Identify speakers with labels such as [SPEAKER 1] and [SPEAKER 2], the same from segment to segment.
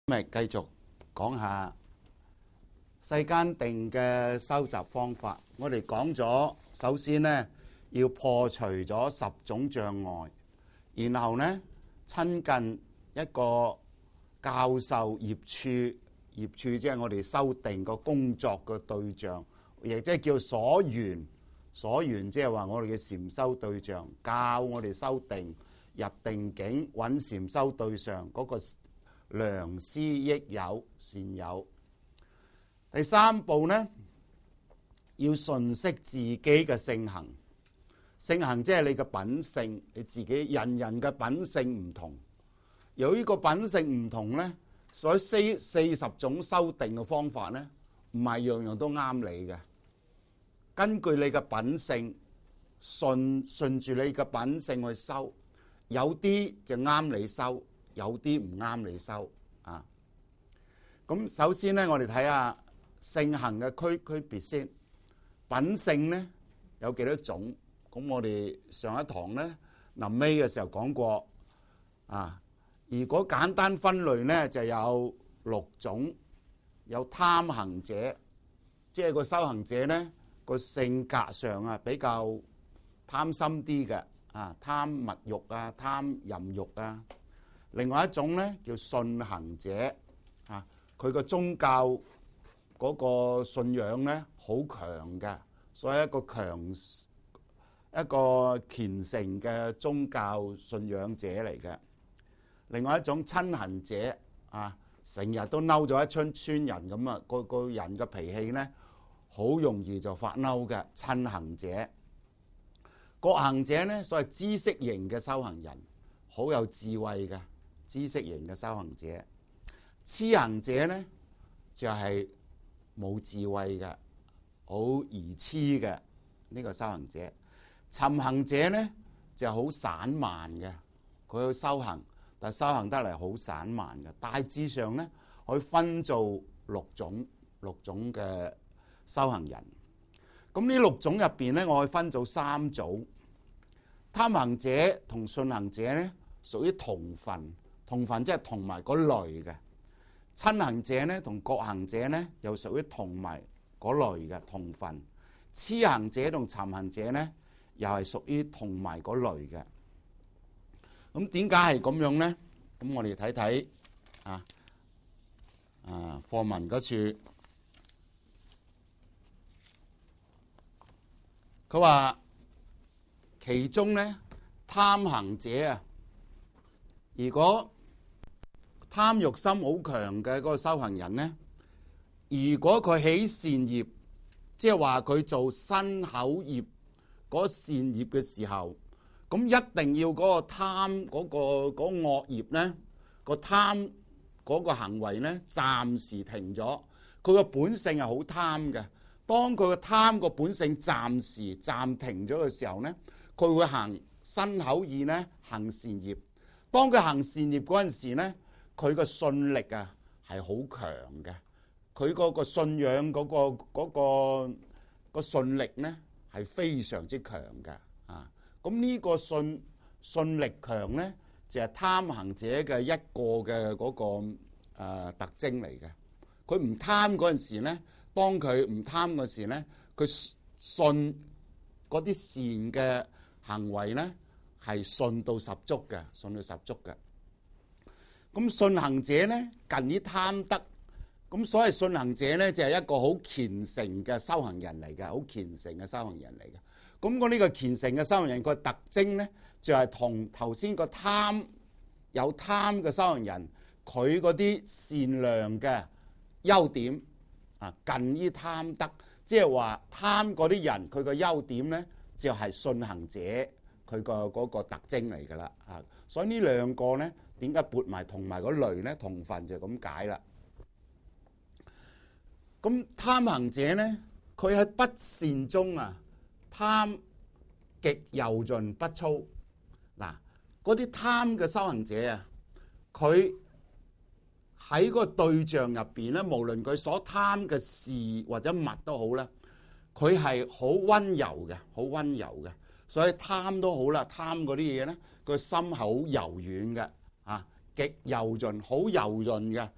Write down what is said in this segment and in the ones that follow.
[SPEAKER 1] 咪繼續講下世間定嘅收集方法。我哋講咗，首先呢要破除咗10種障礙，然後呢親近一個教授業處，業處即係我哋修定個工作嘅對象，亦即係叫所緣。所緣即係話我哋嘅禪修對象，教我哋修定入定境，揾禪修對象嗰個良師益友善友。第3步呢，要順息自己嘅性行。性行即係你嘅品性，你自己人人嘅品性唔同。由於個品性唔同呢，所以40種修定嘅方法呢，唔係樣樣都啱你嘅。根據你嘅品性，順住你嘅品性去修，有啲就啱你修，有啲唔啱你修啊。咁首先呢，我哋睇下性行嘅區別先。品性呢有幾多種？咁我哋上一堂呢臨尾嘅時候講過啊。如果簡單分類呢，就有6種。有貪行者，即係個修行者呢個性格上啊比較貪心啲嘅啊，貪物欲啊，貪淫欲啊。另外一種呢叫信行者啊，佢個宗教嗰個信仰呢好強嘅，所以一個虔誠嘅宗教信仰者嚟嘅。另外一種親行者啊，成日都嬲咗一村人咁啊，個人嘅脾氣呢好容易就發嬲嘅親行者。覺行者呢，所謂知識型嘅修行人，好有智慧嘅知識型嘅修行者。痴行者呢，就係冇智慧嘅，好愚痴嘅呢個修行者。尋行者呢，就好散漫嘅，佢去修行，但係修行得嚟好散漫嘅。大致上呢，可以分做6種嘅修行人。咁呢6種入邊呢，我可以分做3組。貪行者同信行者呢，屬於同分，同分即係同埋嗰類嘅。親行者呢同覺行者呢，又屬於同埋嗰類嘅同分。痴行者同尋行者呢，又係屬於同埋嗰類嘅。咁點解係咁樣呢？咁我哋睇睇課文嗰處，佢話其中呢貪行者啊，如果貪欲心好強嘅嗰個修行人呢，如果佢起善業，即係話佢做身口業嗰善業嘅時候，咁一定要嗰個貪嗰個惡業呢，個貪嗰個行為呢暫時停咗。佢個本性係好貪嘅，當佢個貪個本性暫時暫停咗嘅時候呢，佢會行身口意呢行善業。當佢行善業嗰陣時呢，佢個信力啊係好強嘅，佢嗰個信仰嗰個信力呢係非常之強嘅啊！咁呢個信力強呢，就係貪行者嘅一個嘅嗰個特徵嚟嘅。佢唔貪嗰陣時呢，當佢唔貪嗰時呢，佢信嗰啲善嘅行為呢係信到十足嘅，信到十足嘅。咁信行者呢，近於貪得，咁所謂信行者呢，就係一個好虔誠嘅修行人嚟嘅，好虔誠嘅修行人嚟嘅。咁我呢個虔誠嘅修行人個特徵呢，就係同頭先個有貪嘅修行人，佢嗰啲善良嘅優點啊，近於貪得，即係話貪嗰啲人，佢個優點呢，就係信行者佢個嗰個特徵嚟噶啦啊。所以呢兩個呢，點解撥埋同埋嗰類呢？同分就咁解啦。咁貪行者呢，佢喺不善中啊，貪極柔潤不粗。嗱，嗰啲貪嘅修行者啊，佢喺個對象入邊咧，無論佢所貪嘅事或者物都好啦，佢係好溫柔嘅，好溫柔嘅。所以貪都好啦，貪嗰啲嘢咧，個心好柔軟嘅啊，極柔潤，好柔潤嘅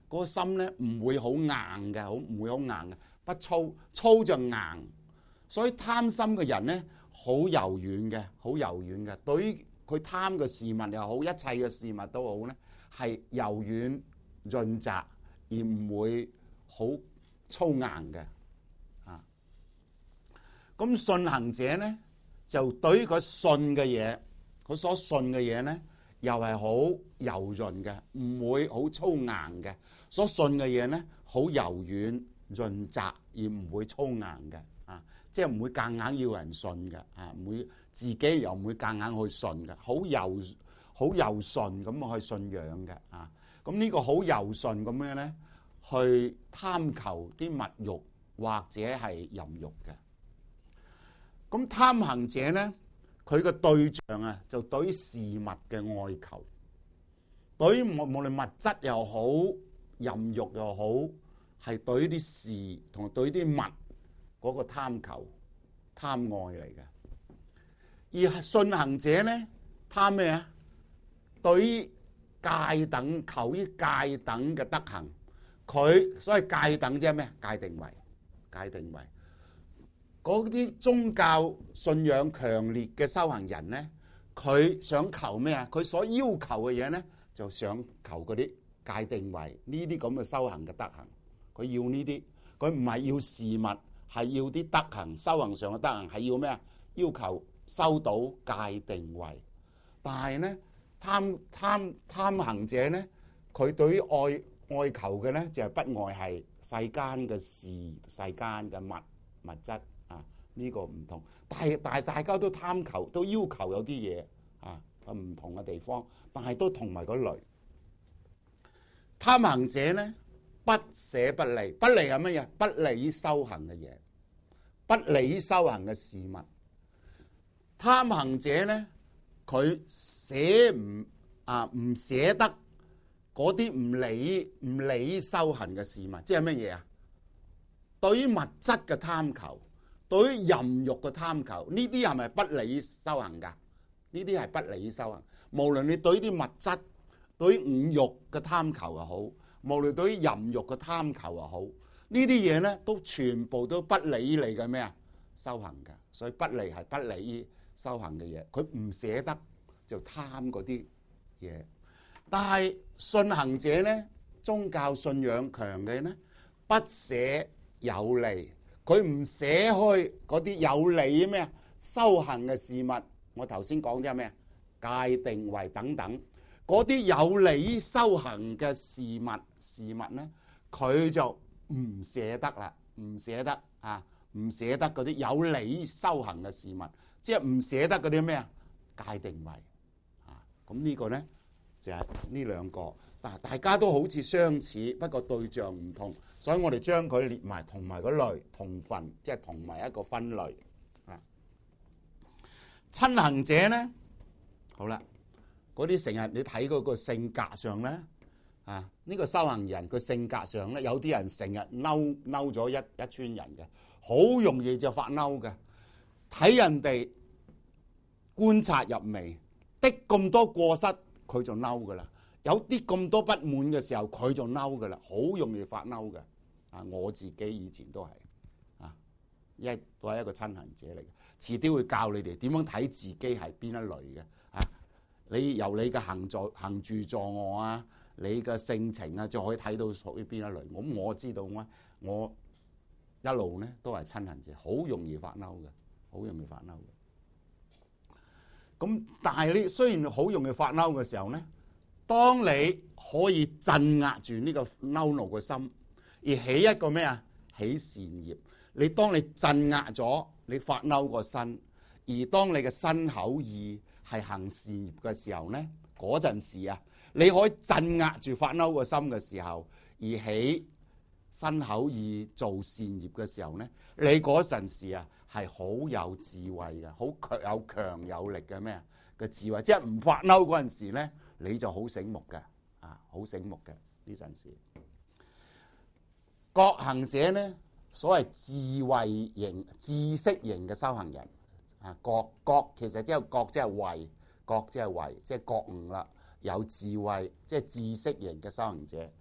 [SPEAKER 1] 嗰個心咧唔會好硬嘅，唔會好硬嘅，不粗，粗就硬。所以貪心嘅人咧好柔軟嘅，好柔軟嘅。對於佢貪嘅事物又好，一切嘅事物都好咧，係柔軟潤澤，而唔會好粗硬嘅。啊，咁信行者咧就對於佢信嘅嘢，佢所信嘅嘢咧，又係好柔潤嘅，唔會好粗硬嘅。所信嘅嘢咧，好柔軟潤澤，而唔會粗硬嘅。啊，即係唔會夾硬要人信嘅。啊，唔會自己又唔會夾硬去信嘅，好柔順咁去信仰嘅。啊，咁呢個好柔順咁樣咧，去貪求啲物欲或者係淫欲嘅。咁貪行者咧，佢個對象啊，就對於事物嘅愛求，對於無論物質又好，淫欲又好，係對於啲事同對於啲物嗰個貪求、貪愛嚟嘅。而信行者咧，貪咩啊？對於戒等，求於戒等嘅德行，佢所謂戒等即係咩？戒定慧，戒定慧。嗰啲宗教信仰強烈嘅修行人咧，佢想求咩啊？佢所要求嘅嘢咧，就想求嗰啲戒定慧呢啲咁嘅修行嘅德行。佢要呢啲，佢唔係要事物，係要啲德行，修行上嘅德行係要咩啊？要求收到戒定慧。但係咧，貪行者咧，佢對於愛求嘅咧，就係不外係世間嘅事、世間嘅物質。啊，呢個唔同，但係大家都貪求，都要求有啲嘢啊，唔同嘅地方，但係都同埋個類。貪行者咧，不捨不離，不離係乜嘢？不利於修行嘅嘢，不利於修行嘅事物。貪行者咧，佢唔捨得嗰啲唔理修行嘅事物，即係乜嘢啊？對於物質嘅貪求，對於淫欲嘅貪求，呢啲係咪不利於修行㗎？呢啲係不利於修行。無論你對於啲物質、對於五欲嘅貪求又好，無論對於淫欲嘅貪求又好，呢啲嘢咧都全部都不利於你嘅咩啊？修行嘅，所以不利係不利於修行嘅嘢。佢唔捨得就貪嗰啲嘢，但係信行者咧，宗教信仰強嘅咧，不捨有利。佢唔捨開嗰啲有利咩啊？修行嘅事物，我頭先講咗咩啊？戒定慧等等，嗰啲有利修行嘅事物咧，佢就唔捨得啦，唔捨得啊，唔捨得嗰啲有利修行嘅事物，即係唔捨得嗰啲咩啊？戒定慧啊，咁呢個咧就係呢兩個，但係大家都好似相似，不過對象唔同。所以我哋將佢列埋同埋嗰類同分，即係同埋一個分類啊。親行者咧，好啦，嗰啲成日你睇嗰個性格上咧啊，呢個修行人個性格上咧，有啲人成日嬲咗一村人嘅，好容易就發嬲嘅。睇人哋觀察入微，的咁多過失，佢就嬲噶啦。有啲咁多不滿嘅時候，佢就嬲噶啦，好容易發嬲嘅。啊，我自己以前都係啊，都係一個親行者嚟嘅。遲啲會教你哋點樣睇自己係邊一類嘅。啊，你由你嘅行住坐臥啊，你嘅性情啊，就可以睇到屬於邊一類。咁我知道我一路咧都係親行者，好容易發嬲嘅，好容易發嬲嘅。咁但係你雖然好容易發嬲嘅時候咧，當你可以鎮壓住呢個嬲怒嘅心，而起一個咩啊？起善業。你當你鎮壓咗你發嬲個身，而當你嘅身口意係行善業嘅時候咧，嗰陣時啊，你可以鎮壓住發嬲個心嘅時候，而起身口意做善業嘅時候咧，你嗰陣時啊係好有智慧嘅，好強有力嘅咩嘅智慧，即係唔發嬲嗰陣時咧，你就好醒目嘅啊，好醒目嘅呢陣時。覺行者咧，所謂智慧型、知識型嘅修行人啊，覺其實即係覺，即係慧，覺即係慧，即係覺悟啦，有智慧，即係知識型嘅修行者。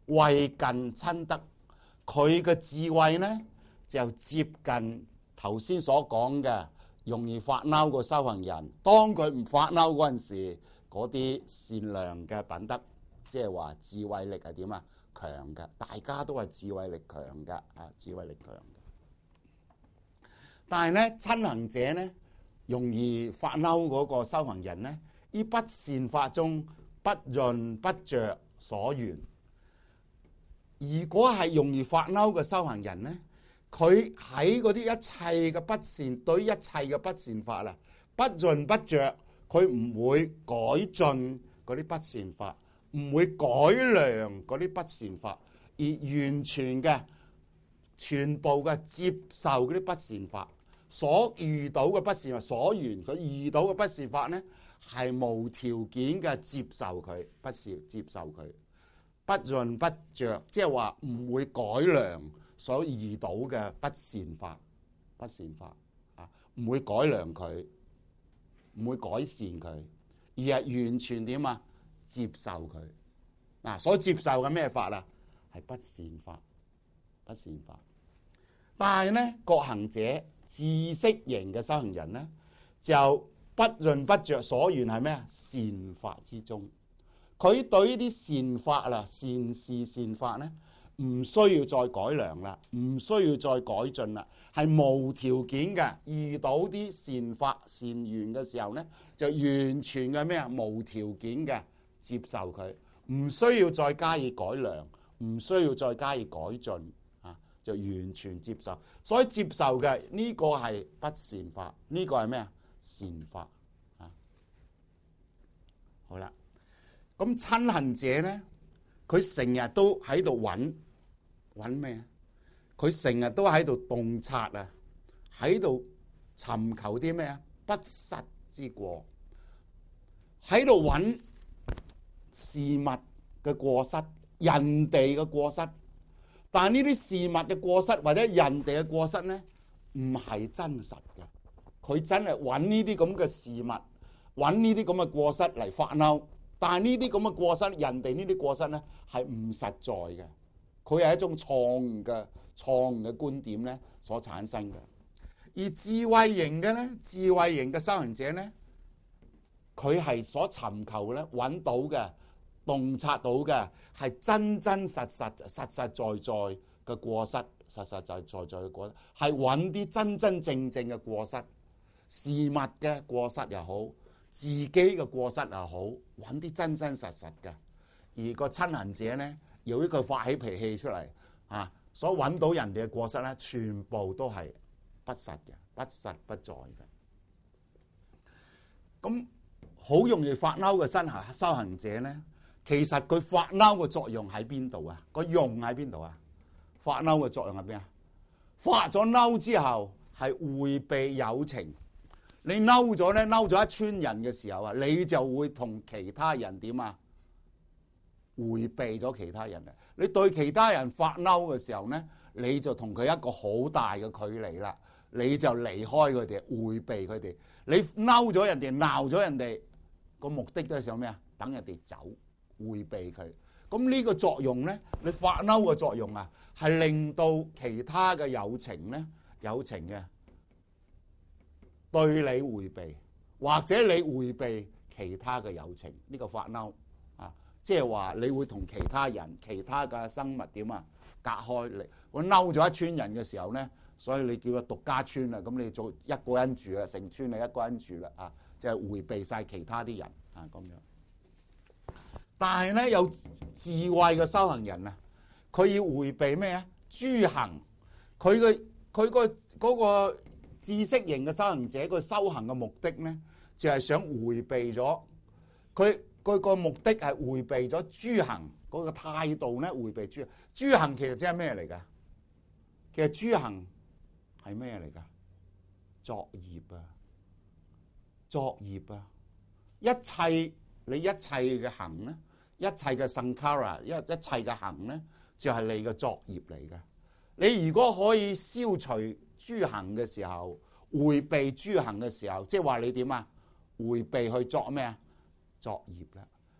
[SPEAKER 1] 為近親得。佢嘅智慧呢，就接近頭先所講嘅容易發嬲個修行人。當佢唔發嬲嗰陣時，嗰啲善良嘅品德，即係話智慧力係點啊？強嘅，大家都係智慧力強嘅啊，智慧力強嘅。但係呢，親行者呢，容易發嬲嗰個修行人呢，於不善法中不潤不着所緣。如果係容易發嬲嘅修行人呢，佢喺嗰啲一切嘅不善，對於一切嘅不善法啦，不潤不着，佢唔會改進嗰啲不善法，唔會改良嗰啲不善法，而完全嘅全部嘅接受嗰啲不善法，所遇到嘅不善法，所緣佢遇到嘅不善法呢，係無條件嘅接受佢，不是接受佢，不潤不着，即係話唔會改良所遇到嘅不善法，不善法啊，唔會改良佢，唔會改善佢，而係完全點啊？接受佢嗱，所接受嘅咩法啊？係不善法，不善法。但係呢，覺行者知識型嘅修行人呢，就不潤不着所緣係咩啊？善法之中，佢對呢啲善法啦、善事善法呢，唔需要再改良啦，唔需要再改進啦，係無條件嘅。遇到啲善法善緣嘅時候呢，就完全嘅咩啊？無條件嘅接受佢，唔需要再加以改良，唔需要再加以改進啊，就完全接受。所以接受嘅呢個係不善法，呢個係咩啊？善法啊。好啦，咁親行者呢，佢成日都喺度揾咩啊？佢成日都喺度洞察啊，喺度尋求啲咩啊？不失之過，喺度揾事物嘅過失，人哋嘅過失。但係呢啲事物嘅過失或者人哋嘅過失呢，唔係真實嘅。佢真係揾呢啲咁嘅事物，揾呢啲咁嘅過失嚟發嬲。但係呢啲咁嘅過失，人哋呢啲過失呢，係唔實在嘅。佢係一種錯誤嘅觀點呢所產生嘅。而智慧型嘅呢，智慧型嘅修行者呢，佢係所尋求嘅咧，揾到嘅、洞察到嘅係真真實實、實實在在嘅過失，實實在在嘅過失，係揾啲真真正正嘅過失，事物嘅過失又好，自己嘅過失又好，揾啲真真實實嘅。而個親行者呢，由於佢發起脾氣出嚟啊，所揾到人哋嘅過失咧，全部都係不實嘅，不實不在嘅。咁好容易發嬲嘅修行者呢，其實佢發嬲嘅作用喺邊度啊？個用喺邊度啊？發嬲嘅作用喺邊啊？發咗嬲之後係迴避有情。你嬲咗咧，嬲咗一村人嘅時候啊，你就會同其他人點啊？迴避咗其他人啊！你對其他人發嬲嘅時候呢，你就同佢一個好大嘅距離啦，你就離開佢哋，迴避佢哋。你嬲咗人哋，鬧咗人哋，個目的都係想咩啊？等人哋走，迴避佢。咁呢個作用呢，你發嬲嘅作用啊，係令到其他嘅有情呢，有情嘅對你迴避，或者你迴避其他嘅有情。呢個發嬲啊，即係話你會同其他人、其他嘅生物點啊隔開你。我嬲咗一村人嘅時候呢，所以你叫佢獨家村啦，咁你做一個人住啊，成村你一個人住啦啊，就係迴避晒其他啲人啊咁樣。但係呢，有智慧嘅修行人啊，佢要迴避咩啊？諸行，佢嗰個知識型嘅修行者，佢修行嘅目的呢，就係想迴避咗佢個目的係迴避咗諸行嗰個態度呢，迴避諸行。諸行其實即係咩嚟㗎？其實諸行係咩嚟㗎？作業啊，作業啊，一切你一切嘅行呢，一切嘅 sankhara， 一切嘅行呢，就係你嘅作業嚟㗎。你如果可以消除諸行嘅時候，迴避諸行嘅時候，即係話你點啊？迴避去作咩啊？作業啦。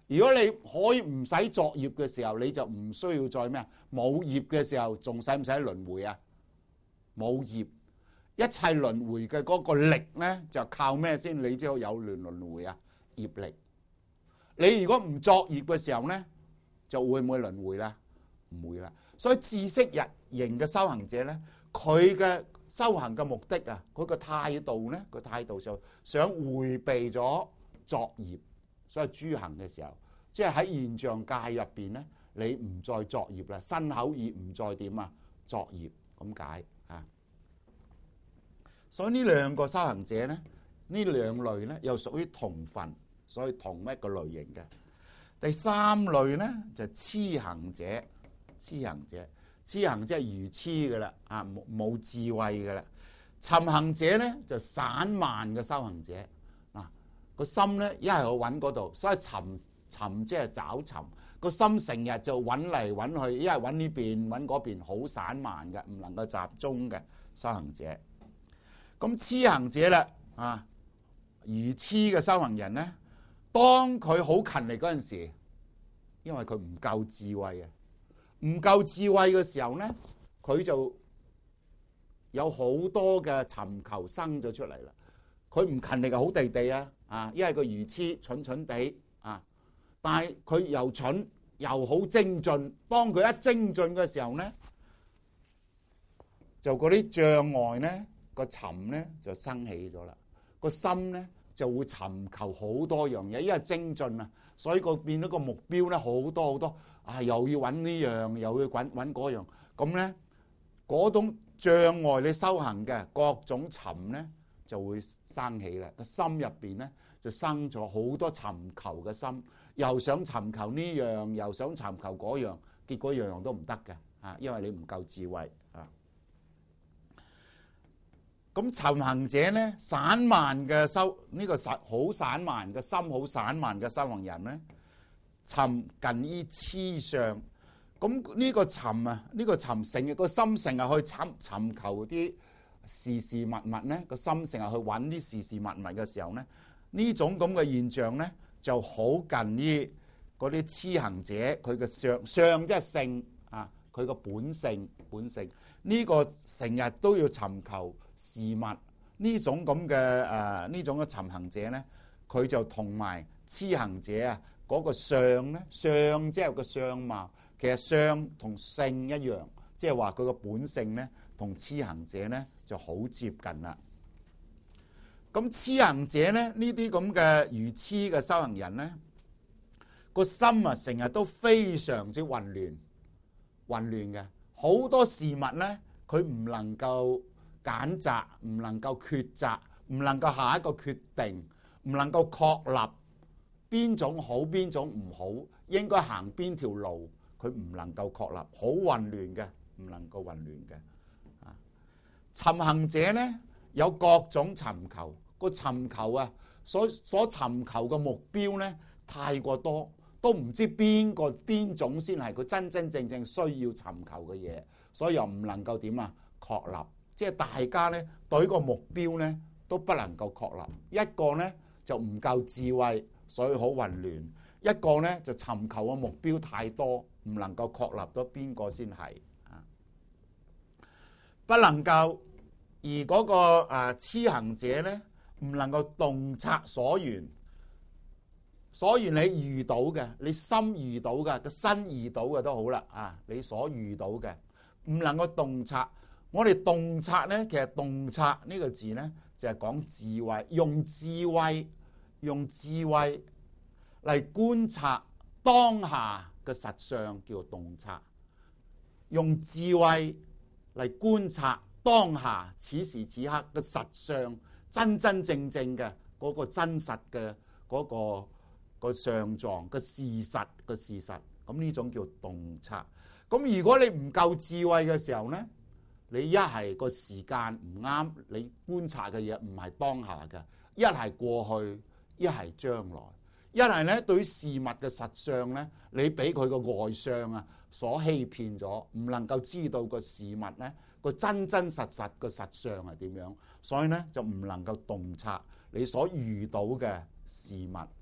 [SPEAKER 1] 如果你可以唔使作業嘅時候，你就唔需要再咩啊？冇業嘅時候，仲使唔使輪迴啊？冇業，一切輪迴嘅嗰個力咧，就靠咩先？你知道有輪迴啊？業力。你如果唔作業嘅時候咧，就會唔會輪迴啦？唔會啦。所以知識日型嘅修行者咧，佢嘅修行嘅目的啊，佢個態度咧，個態度就想迴避咗作業。所以諸行嘅時候，即係喺現象界入邊咧，你唔再作業啦，身口意唔再點啊？作業咁解啊。所以呢兩個修行者咧，呢兩類咧又屬於同分，所以同一個類型嘅。第三類咧就係痴行者，痴行者即係愚痴嘅啦，啊冇智慧嘅啦。尋行者咧就散漫嘅修行者。個心咧一係去揾嗰度，所以尋即係找尋，個心成日就揾嚟揾去，一係揾呢邊揾嗰邊，好散漫嘅，唔能夠集中嘅修行者。咁痴行者啦，啊愚痴嘅修行人咧，當佢好勤力嗰陣時，因為佢唔夠智慧啊，唔夠智慧嘅時候咧，佢就有好多嘅尋求生咗出嚟啦。佢唔勤力就好地地啊，因為佢愚痴蠢蠢地啊，但係佢又蠢又好精進。當佢一精進嘅時候咧，就嗰啲障礙咧，個尋咧就生起咗啦。個心咧就會尋求好多樣嘢，因為精進啊，所以個變咗個目標咧好多好多啊，又要揾呢樣，又要揾嗰樣，咁咧嗰種障礙你修行嘅各種尋咧，就會生起啦，個心入邊咧就生咗好多尋求嘅心，又想尋求呢樣，又想尋求嗰樣，結果樣樣都唔得嘅啊，因為你唔夠智慧啊。咁尋行者咧，散漫嘅修呢個好散漫嘅心，好散漫嘅修行人咧，尋近於痴相。咁呢個尋啊，呢個尋成日個心成日去尋求啲事事物物咧，個心成日去揾啲事事物物嘅時候咧，呢種咁嘅現象咧就好近於嗰啲痴行者，佢嘅相即係性啊，佢個本性呢個成日都要尋求事物呢種咁嘅呢種嘅尋行者咧，佢就同埋痴行者啊嗰個相咧，相即係個相貌，其實相同性一樣，即係話佢個本性咧同痴行者咧就好接近啦。咁痴行者咧，呢啲咁嘅愚痴嘅修行人咧，個心啊成日都非常之混亂嘅，好多事物咧佢唔能夠揀擇，唔能夠抉擇，唔能夠下一個決定，唔能夠確立邊種好邊種唔好，應該行邊條路，佢唔能夠確立，好混亂嘅，唔能夠混亂嘅。尋行者咧有各種尋求，個尋求啊，所尋求嘅目標咧太過多，都唔知邊種先係佢真正需要尋求嘅嘢，所以又唔能夠點啊確立，即係大家咧對個目標咧都不能夠確立。一個咧就唔夠智慧，所以好混亂；一個咧就尋求嘅目標太多，唔能夠確立到邊個先係啊，不能夠。而嗰個痴行者咧，唔能夠洞察所緣你遇到嘅，你心遇到嘅，個身遇到嘅都好啦啊！你所遇到嘅唔能夠洞察，我哋洞察咧，其實洞察呢個字咧就係講智慧，用智慧嚟觀察當下嘅實相叫做洞察，用智慧嚟觀察當下此時此刻嘅實相，真正嘅嗰個真實嘅嗰個相狀嘅事實，咁呢種叫洞察。咁如果你唔夠智慧嘅時候呢，你一係個時間唔啱，你觀察嘅嘢唔係當下嘅，一係過去，一係將來，一係呢對事物嘅實相呢，你俾佢個外相啊所欺騙咗，唔能夠知道個事物呢個真實個實相係點樣，所以呢就唔能夠洞察你所遇到嘅事物。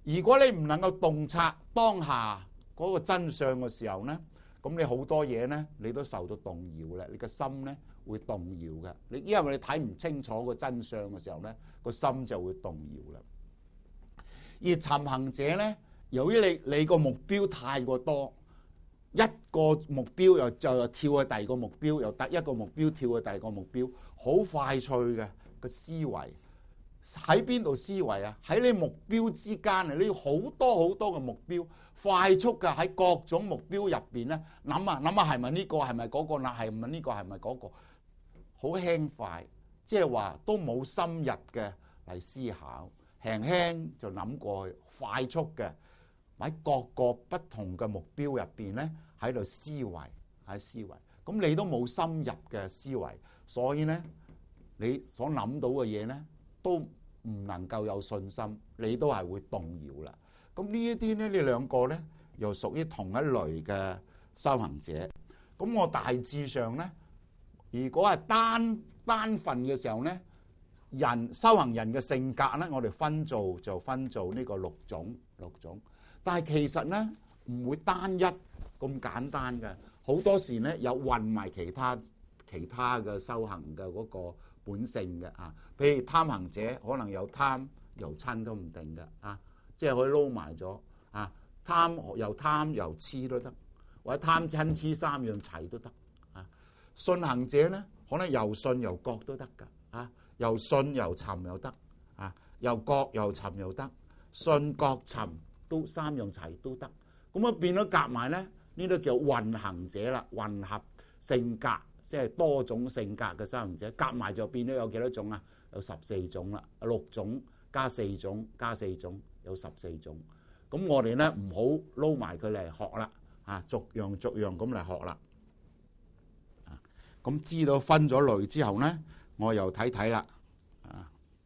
[SPEAKER 1] 如果你唔能夠洞察當下嗰個真相嘅時候咧，咁你好多嘢咧，你都受到動搖咧，你個心咧會動搖嘅。你因為你睇唔清楚個真相嘅時候咧，個心就會動搖啦。而尋行者咧，由於你個目標太過多，一個目標又跳去第二個目標，又第一個目標跳去第二個目標，好快脆嘅個思維。喺邊度思維啊？喺你目標之間啊！你要好多好多嘅目標，快速嘅喺各種目標入邊咧諗下係咪呢個係咪嗰個啦？係咪呢個係咪嗰個？好輕快，即係話都冇深入嘅嚟思考，輕輕就諗過去，快速嘅喺各個不同嘅目標入邊咧喺度思維，喺思維。咁你都冇深入嘅思維，所以咧你所諗到嘅嘢咧，都唔能夠有信心，你都係會動搖啦。咁呢一啲咧，呢兩個咧又屬於同一類嘅修行者。咁我大致上咧，如果係單份嘅時候咧，修行人嘅性格咧，我哋分做呢個六種。但係其實咧唔會單一咁簡單嘅，好多時咧有混埋其他嘅修行嘅嗰個本性嘅啊，譬如貪行者可能有貪又瞋都唔定嘅啊，即係可以撈埋咗啊，又貪又痴都得，或者貪瞋痴三樣齊都得啊。信行者咧可能又信又覺都得㗎啊，又信又尋又得啊，又覺又尋又得，信覺尋都三樣齊都得，咁啊變咗夾埋咧，呢都叫混行者啦，混合性格。即係多種性格嘅修行者，夾埋就變咗有幾多種啊？有14種啦，6種加4種加4種，有14種。咁我哋咧唔好撈埋佢嚟學啦，啊，逐樣咁嚟學啦。咁知道分咗類之後咧，我又睇啦。啊，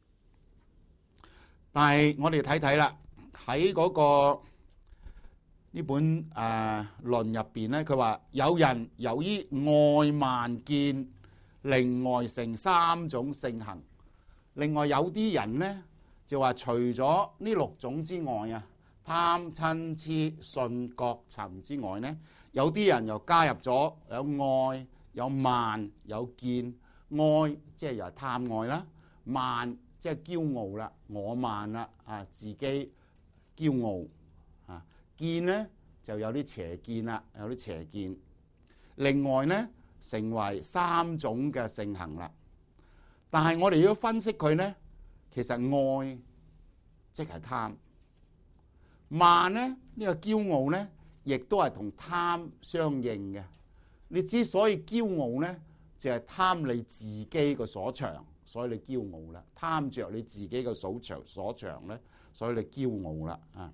[SPEAKER 1] 但係我哋睇啦，喺嗰個呢本論入邊咧，佢話有人由於外慢見，另外成3種性行。另外有啲人咧就話，除咗呢6種之外啊，貪瞋痴信覺尋之外咧，有啲人又加入咗有愛、有慢、有見。愛即係又係貪愛啦，慢即係驕傲啦，我慢啦啊，自己驕傲。見咧就有啲邪見啦，有啲邪見。另外咧成為3種嘅性行啦。但係我哋要分析佢咧，其實愛即係貪，慢咧呢個驕傲咧，亦都係同貪相應嘅。你之所以驕傲咧，就係貪你自己個所長，所以你驕傲啦。貪着你自己個所長咧，所以你驕傲啦啊。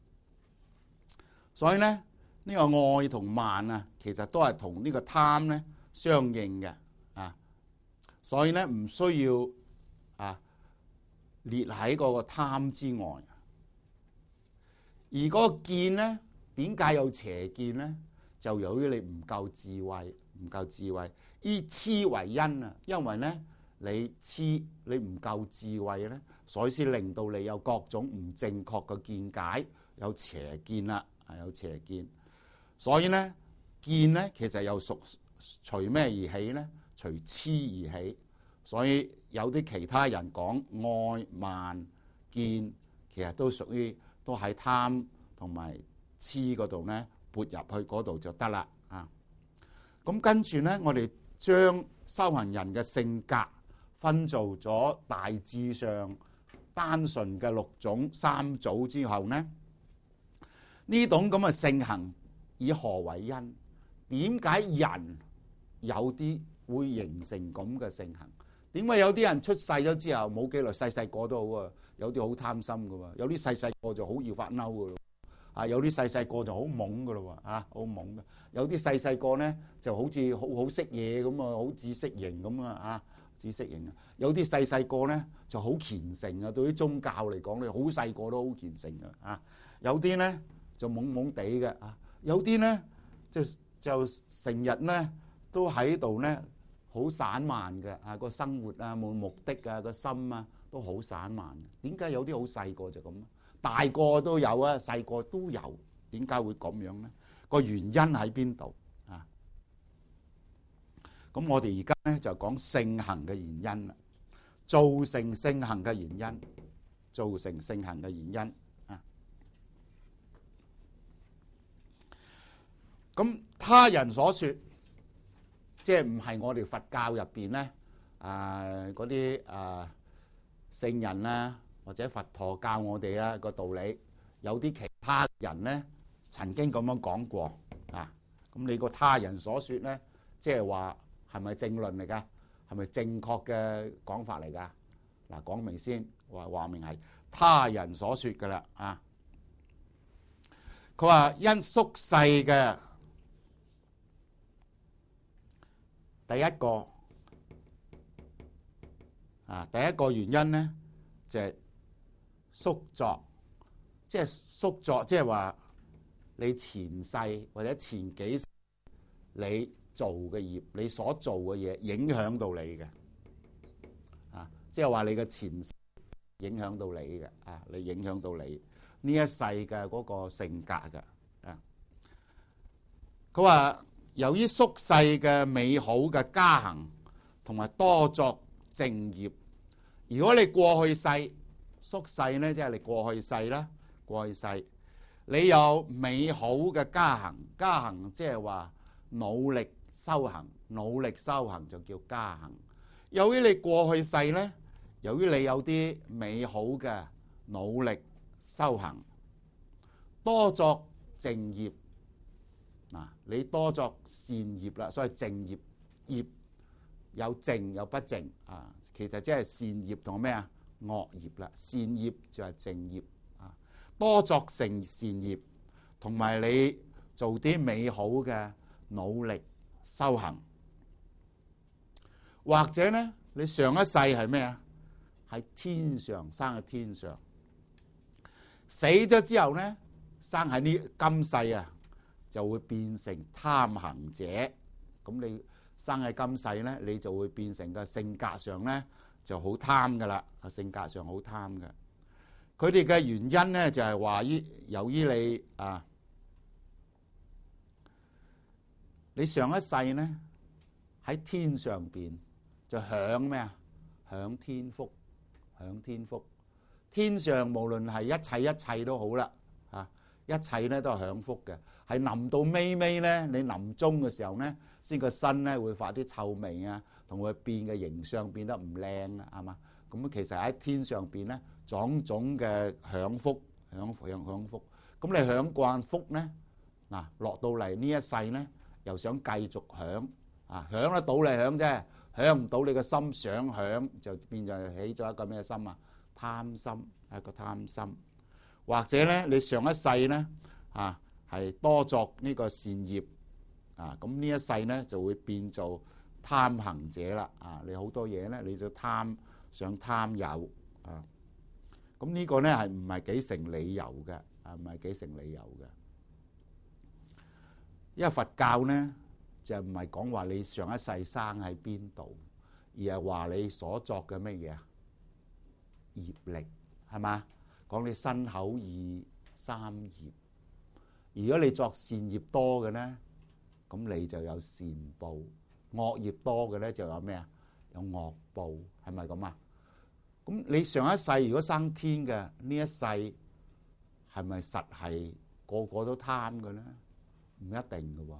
[SPEAKER 1] 所以咧，呢個愛同慢啊，其實都係同呢個貪咧相應嘅啊。所以咧唔需要啊列喺嗰個貪之外。而嗰個見咧，點解有邪見咧？就由於你唔夠智慧，以痴為因啊。因為咧你痴，你唔夠智慧咧，所以先令到你有各種唔正確嘅見解，有邪見啦。有邪見，所以咧見咧其實又隨咩而起咧？隨痴而起。所以有啲其他人講愛慢見，其實都屬於都喺貪同埋痴嗰度咧撥入去嗰度就得啦啊！咁跟住咧，我哋將修行人嘅性格分做咗大致上單純嘅6種3組之後咧。呢種咁嘅性行以何為因？點解人有啲會形成咁嘅性行？點解有啲人出世咗之後冇幾耐，細個都好啊，有啲好貪心噶喎，有啲細個就好要發嬲噶咯，啊，有啲細個就好懵噶咯喎，啊，好懵嘅。有啲細個咧就好似好識嘢咁啊，好知識型咁啊，知識型啊。有啲細個咧就好虔誠啊，對於宗教嚟講咧，好細個都好虔誠啊。有啲咧就懵懵地嘅啊，有啲咧就成日咧都喺度咧好散漫嘅啊，個生活啊冇目的啊，個心啊都好散漫。點解有啲好細個就咁？ 大個都有啊，細個都有。點解會咁樣咧？個原因喺邊度啊？咁我哋而家咧就講性行嘅原因啦，造成性行嘅原因，造成性行嘅原因啊。咁他人所說，即係唔係我哋佛教入邊咧嗰啲聖人啦，或者佛陀教我哋啊個道理，有啲其他人咧曾經咁樣講過啊。咁你個他人所說咧，即係話係咪正論嚟㗎？係咪正確嘅講法嚟㗎？嗱，講明先，話明係他人所說㗎啦啊。佢話因宿世嘅第一個原因咧，就係宿作，即係宿作，即係話你前世或者前幾世你做嘅業，你所做嘅嘢影響到你嘅啊，即係話你嘅前世影響到你嘅啊，你影響到你呢一世嘅嗰個性格嘅啊。佢話由於宿世嘅美好嘅加行同埋多作正業，如果你過去世宿世咧，即係你過去世啦，過去世你有美好嘅加行，加行即係話努力修行，努力修行就叫加行。由於你過去世咧，由於你有啲美好嘅努力修行，多作正業。嗱，你多作善業啦，所以正業，業有正有不正啊。其實即係善業同咩啊？惡業啦。善業就係正業啊。多作成善業，同埋你做啲美好嘅努力修行，或者咧，你上一世係咩啊？喺天上生喺天上，死咗之後咧，生喺呢今世啊，就會變成貪行者。咁你生喺今世咧，你就會變成個性格上咧就好貪噶啦，性格上好貪嘅。佢哋嘅原因咧就係話由於你上一世咧喺天上邊就享咩啊？享天福，享天福。天上無論係一切都好啦，一切咧都係享福嘅。係臨到尾咧，你臨終嘅時候咧，先個身咧會發啲臭味啊，同佢變嘅形象變得唔靚啊，係嘛？咁其實喺天上邊咧，種種嘅享福，享福。咁你享慣福咧，嗱落到嚟呢一世咧，又想繼續享啊，享得到你享啫，享唔到你個心想享，就變咗起咗一個咩心啊？貪心，一個貪心。或者咧，你上一世咧係多作呢個善業啊，咁呢一世咧就會變做貪行者啦啊！你好多嘢咧，你就想貪有啊，咁呢個咧係唔係幾成理由嘅啊？唔係幾成理由嘅，因為佛教咧就唔係講話你上一世生喺邊度，而係話你所作嘅乜嘢啊？業力係嘛？講你身口意三業。如果你作善業多嘅咧，咁你就有善報；惡業多嘅咧就有咩啊？有惡報，係咪咁啊？咁你上一世如果生天嘅，呢一世係咪實係個個都貪嘅咧？唔一定嘅喎，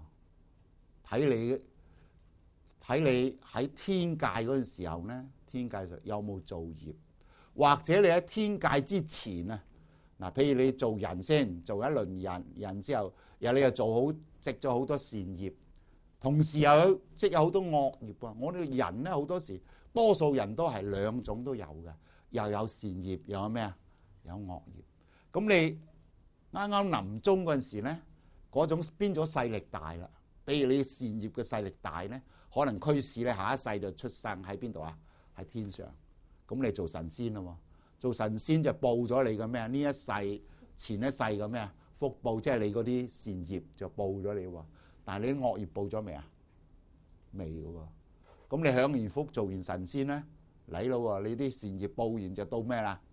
[SPEAKER 1] 睇你喺天界嗰陣時候咧，天界上有冇造業，或者你喺天界之前啊？嗱，譬如你做人先，做一輪人之後，你又做好積咗好多善業，同時又積有好多惡業啊！我哋人咧好多時，多數人都係兩種都有嘅，又有善業，又有咩啊？有惡業。咁你啱啱臨終嗰陣時咧，嗰種邊種勢力大啦？譬如你善業嘅勢力大咧，可能驅使你下一世就出生喺邊度啊？喺天上。咁你做神仙啦喎。做神仙就報咗你嘅咩啊？呢一世前一世嘅咩啊？福報，即係你嗰啲善業就報咗你喎。但係你啲惡業報咗未啊？未嘅喎。咁你享完福做完神仙咧，嚟咯喎！你啲善業報完就到咩啦？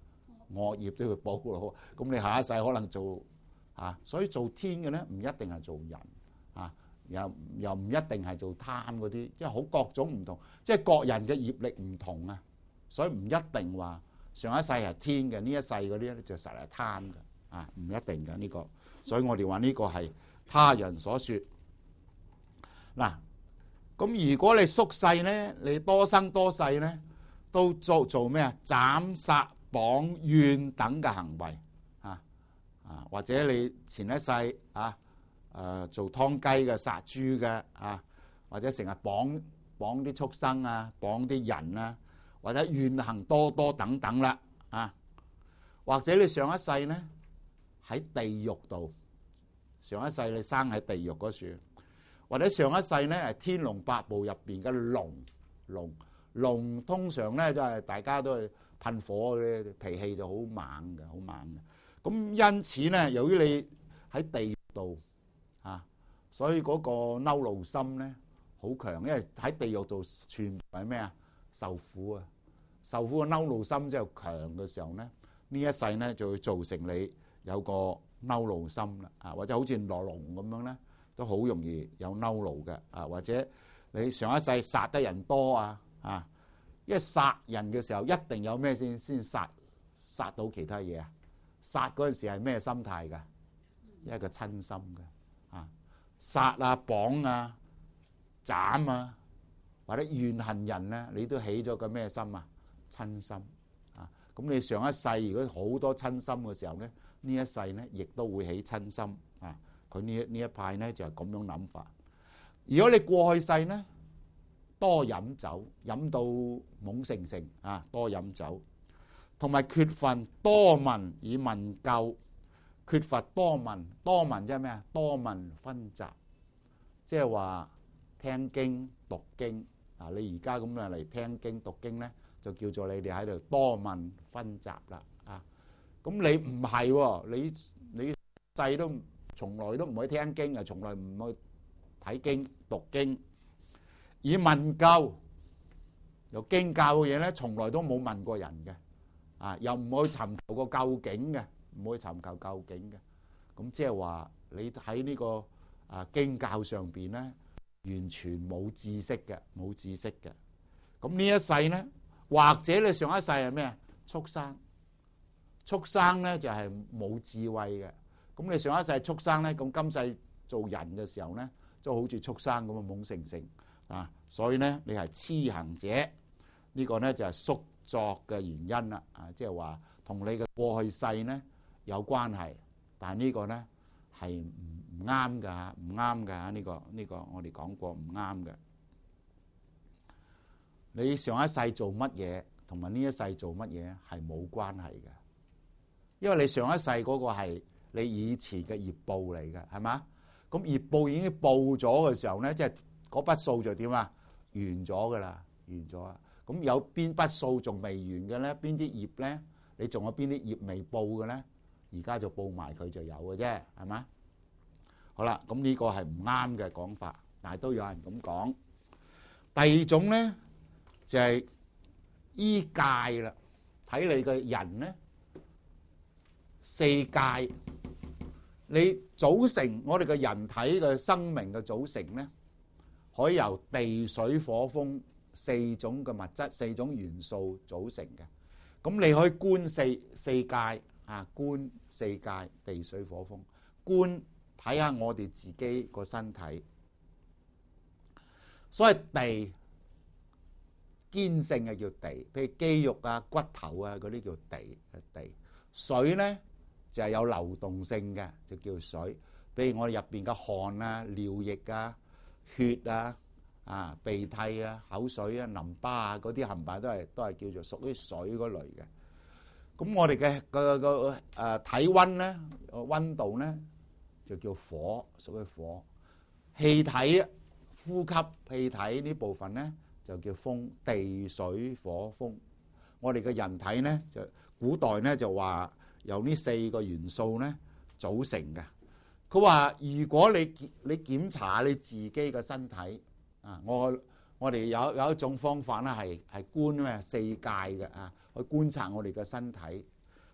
[SPEAKER 1] 惡業都要報咯。咁你下一世可能做所以做天嘅咧唔一定係做人又唔一定係做貪嗰啲，因為好各種唔同，即係各人嘅業力唔同啊，所以唔一定話上一世係天嘅，呢一世嗰啲咧就實係貪嘅唔一定嘅呢個。所以我哋話呢個係他人所說嗱。咁如果你宿世咧，你多生多世咧，都做咩啊？斬殺綁怨等嘅行為或者你前一世做劏雞嘅、殺豬嘅或者成日綁啲畜生綁啲人啊，或者怨行多等等啦或者你上一世咧喺地獄度，上一世你生喺地獄嗰處，或者上一世咧係天龍八部入邊嘅龍，通常咧都係大家都係噴火嘅，脾氣就好猛嘅，好猛嘅。咁因此咧，由於你喺地獄度所以嗰個嬲怒心咧好強，因為喺地獄度全部係咩啊？受苦啊！受苦嘅嬲怒心之後強嘅時候咧，呢一世咧就會造成你有個嬲怒心啦或者好似落龍咁樣咧，都好容易有嬲怒嘅或者你上一世殺得人多因為殺人嘅時候一定有咩先殺到其他嘢殺嗰陣時係咩心態㗎？一個親心嘅殺綁斬或者怨恨人咧，你都起咗個咩心親心咁你上一世如果好多親心嘅時候咧，呢一世咧亦都會起親心佢呢一派咧就係咁樣諗法。如果你過去世咧多飲酒，飲到懵盛盛多飲酒，同埋缺乏多聞以問究，缺乏多聞即係咩啊？多聞薰習，即係話聽經讀經你而家咁嚟聽經讀經咧，就叫做你哋喺度多聞薰習啦咁你唔係喎，你世都從來都唔會聽經從來唔去睇經讀經以問究，有經教嘅嘢咧，從來都冇問過人嘅又唔去尋求個究竟嘅，唔去尋求究竟嘅。咁即係話你喺呢個經教上邊咧，完全冇知識嘅，冇知識嘅。咁呢一世咧，或者你上一世係咩啊？畜生咧就係冇智慧嘅。咁你上一世係畜生咧，咁今世做人嘅時候咧，都好似畜生咁懵盛盛所以咧你係痴行者，呢個咧就係宿作嘅原因啦即係話同你嘅過去世咧有關係，但係呢個咧係唔啱㗎，唔啱㗎呢個我哋講過唔啱嘅。你上一世做乜嘢同埋呢一世做乜嘢係冇關係嘅，因為你上一世嗰個係你以前嘅業報嚟嘅，係嘛？咁業報已經報咗嘅時候咧，即係嗰筆數就點啊？完咗㗎啦，完咗啊！咁有邊筆數仲未完嘅咧？邊啲業咧？你仲有邊啲業未報嘅咧？而家就報埋佢就有嘅啫，係嘛？好啦，咁呢個係唔啱嘅講法，但係都有人咁講。第二種咧就係依界啦，睇你嘅人咧四界，你組成我哋嘅人體嘅生命嘅組成咧，可以由地水火風四種嘅物質、四種元素組成嘅。咁你可以觀四界觀四界地水火風，觀睇下我哋自己個身體。所謂地堅性嘅叫地，譬如肌肉骨頭嗰啲叫地。水咧就係有流動性嘅，就叫水。譬如我哋入邊嘅汗尿液血鼻涕口水淋巴嗰啲冚唪唥都係叫做屬於水嗰類嘅。咁我哋嘅體溫咧，溫度咧就叫火，屬於火。氣體呼吸氣體呢部分咧就叫風，地水火風。我哋嘅人體咧就古代咧就話由呢四個元素咧組成嘅。佢話如果你檢查你自己嘅身體我哋有一種方法咧係觀咩四界嘅去觀察我哋嘅身體。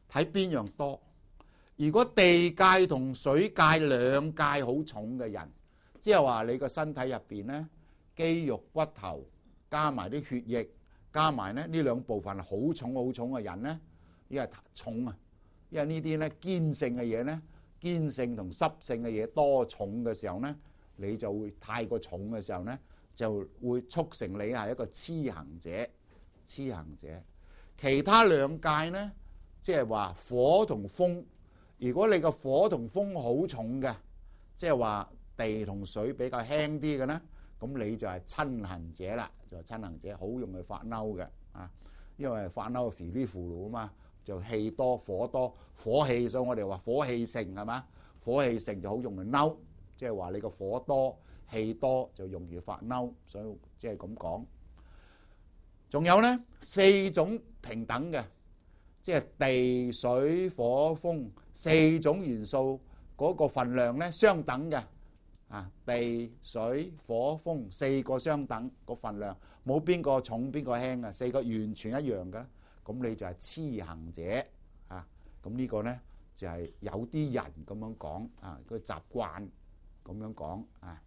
[SPEAKER 1] 睇邊樣多。如果地界同水界兩界好重嘅人，即係話你個身體入邊咧，肌肉骨頭加埋啲血液加埋咧呢兩部分好重好重嘅人咧，因為重啊，因為呢啲咧堅性嘅嘢咧，堅性同濕性嘅嘢多重嘅時候咧，你就會太過重嘅時候咧，就會促成你係一個痴行者。痴行者，其他兩界咧，即係話火同風。如果你個火同風好重嘅，即係話地同水比較輕啲嘅咧，咁你就係親行者啦，就係親行者，好容易發嬲嘅啊！因為發嬲係糊裡糊塗啊嘛，就氣多火多，火氣，所以我哋話火氣盛係嘛，火氣盛就好容易嬲，即係話你個火多氣多就容易發嬲，所以即係咁講。仲有咧4種平等嘅。即係地水火風4種元素嗰個份量咧相等嘅啊，地水火風4個相等個份量，冇邊個重邊個輕啊，4個完全一樣嘅，咁你就係痴行者啊。咁呢個咧就係有啲人咁樣講啊，個習慣咁樣講啊。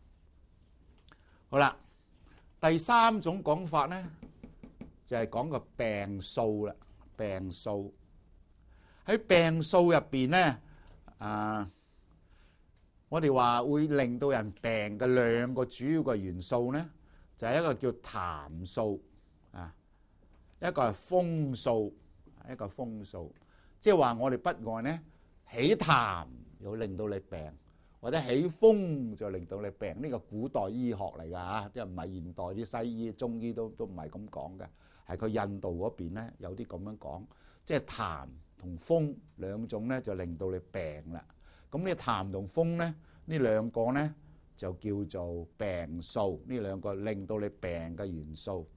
[SPEAKER 1] 好啦，第3種講法咧就係講個病數啦。病數喺病數入邊咧，我哋話會令到人病嘅2個主要嘅元素咧，就係一個叫痰數啊，一個係風數，一個風數。即係話我哋不外咧起痰又令到你病，或者起風就令到你病。呢個古代醫學嚟㗎嚇，即係唔係現代啲西醫、中醫都唔係咁講嘅。係佢印度嗰邊咧有啲咁樣講，即係痰同風2種咧就令到你病啦。咁呢痰同風咧呢2個咧就叫做病數，呢2個令到你病嘅元素。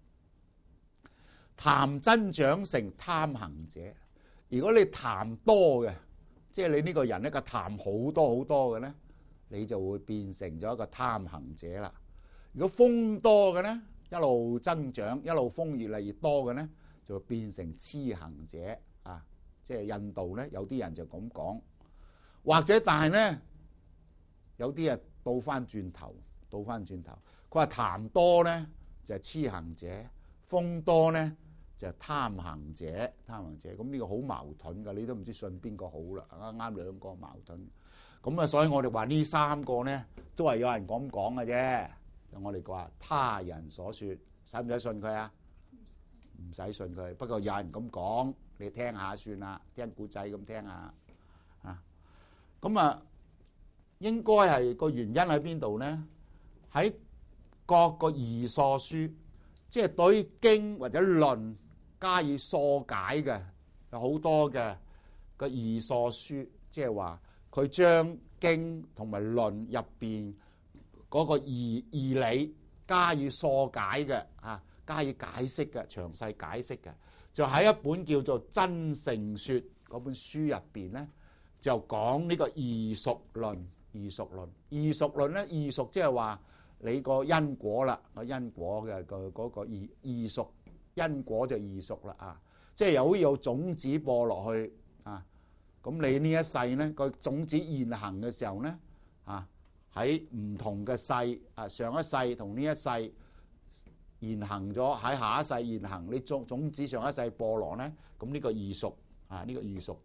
[SPEAKER 1] 痰增長成貪行者。如果你痰多嘅，即係你呢個人咧個痰好多好多嘅咧，你就會變成咗一個貪行者啦。如果風多嘅咧，一路增長，一路風越嚟越多嘅咧，就會變成痴行者啊！即係印度咧，有啲人就咁講，或者但係咧，有啲啊倒翻轉頭，佢話痰多咧就係痴行者，風多咧就係貪行者。咁呢個好矛盾㗎，你都唔知信邊個好啦，啱2個矛盾。咁啊，所以我哋話呢3個咧都係有人咁講嘅啫。我哋話他人所說，使唔使信佢啊？唔使信佢。不過有人咁講，你聽下算啦，聽古仔咁聽下啊。咁啊，應該係個原因喺邊度咧？喺各個義疏書，即係對經或者論加以疏解嘅，有好多嘅個義疏書，即係話佢將經同埋論入邊嗰個義理加以疏解嘅啊，加以解釋嘅，詳細解釋嘅，就喺一本叫做《真誠說》嗰本書入邊咧，就講呢個義屬論。義屬論咧，義屬即係話你個因果啦，個因果嘅嗰個義屬，因果就義屬啦啊！即係有種子播落去啊，咁你呢一世咧個種子現行嘅時候咧啊。喺唔同嘅世啊，上一世同呢一世現行咗，喺下一世現行，你種子上一世播落咧，咁呢個義屬啊，呢個義屬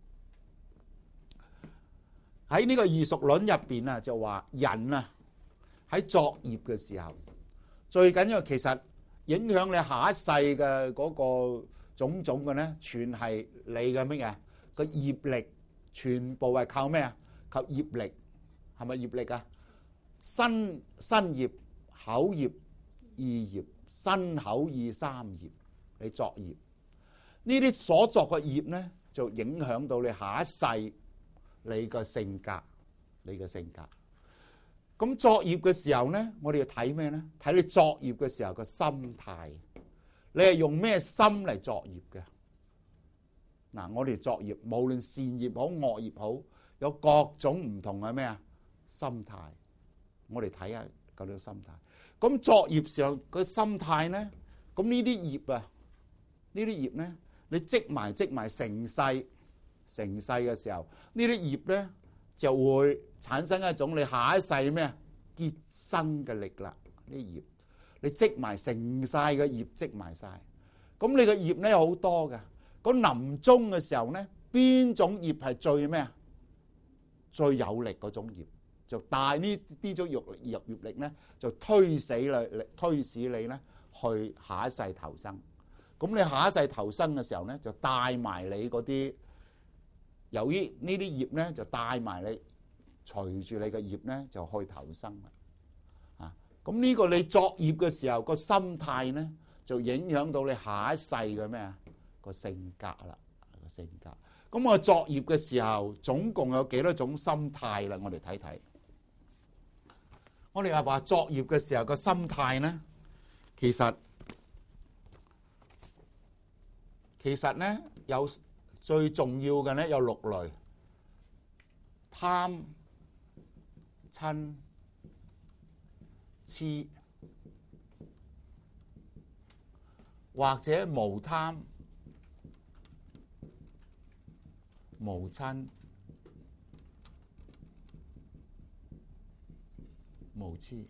[SPEAKER 1] 喺呢個義屬論入邊啊，就話人啊喺作業嘅時候，最緊要其實影響你下一世嘅嗰個種種嘅咧，全係你嘅乜嘢個業力，全部係靠咩啊？靠業力，係咪業力啊？身業、口業、意業，身口意3業，你作業呢啲所作嘅業咧，就影響到你下一世你個性格，咁作業嘅時候咧，我哋要睇咩咧？睇你作業嘅時候個心態，你係用咩心嚟作業嘅？嗱，我哋作業無論善業好惡業好，有各種唔同嘅咩啊心態。我哋睇下嗰啲心態。咁作業上個心態咧，咁呢啲業啊，呢啲業咧， 你積埋成世嘅時候，呢啲葉咧就會產生一種你下一世咩結生嘅力啦。呢葉你積埋成晒嘅葉積埋晒，咁你嘅葉咧有好多嘅。咁臨終嘅時候咧，邊種葉係最咩啊？最有力嗰種葉，就帶呢種葉力咧，就推使你咧去下一世投生。咁你下一世投生嘅時候咧，就帶埋你嗰啲，由於呢啲葉咧就帶埋你，隨住你嘅葉咧就去投生啦。啊，咁呢個你作業嘅時候個心態咧，就影響到你下一世嘅咩啊個性格啦，個性格。咁我作業嘅時候，總共有幾多種心態啦？我哋睇睇。我哋話作業嘅時候個心態咧，其實咧有最重要嘅咧有6類：貪、嗔、痴，或者無貪、無嗔、無痴。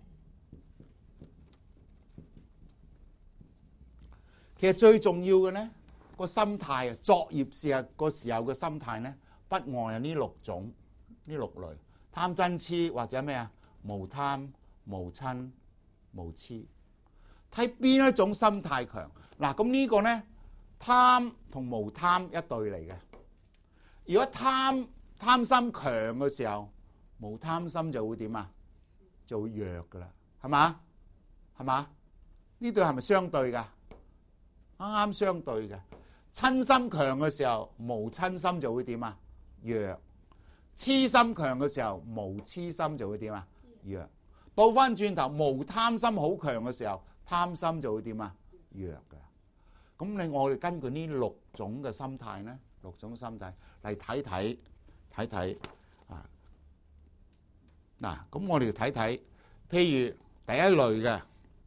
[SPEAKER 1] 其實最重要嘅咧，個心態啊，作業時候嘅心態咧，不外係呢6種，呢6類：貪嗔痴或者咩啊？無貪、無嗔、無痴。睇邊一種心態強嗱？咁呢個咧，貪同無貪一對嚟嘅。如果貪心強嘅時候，無貪心就會點啊？就會弱噶啦，係嘛？係嘛？呢對係咪相對噶？啱啱相對嘅。嗔心強嘅時候，無嗔心就會點啊？弱。痴心強嘅時候，無痴心就會點啊？弱。倒翻轉頭，無貪心好強嘅時候，貪心就會點啊？弱嘅。咁我哋根據呢6種嘅心態咧，6種心態嚟睇睇啊。嗱，咁我哋睇睇，譬如第一類嘅，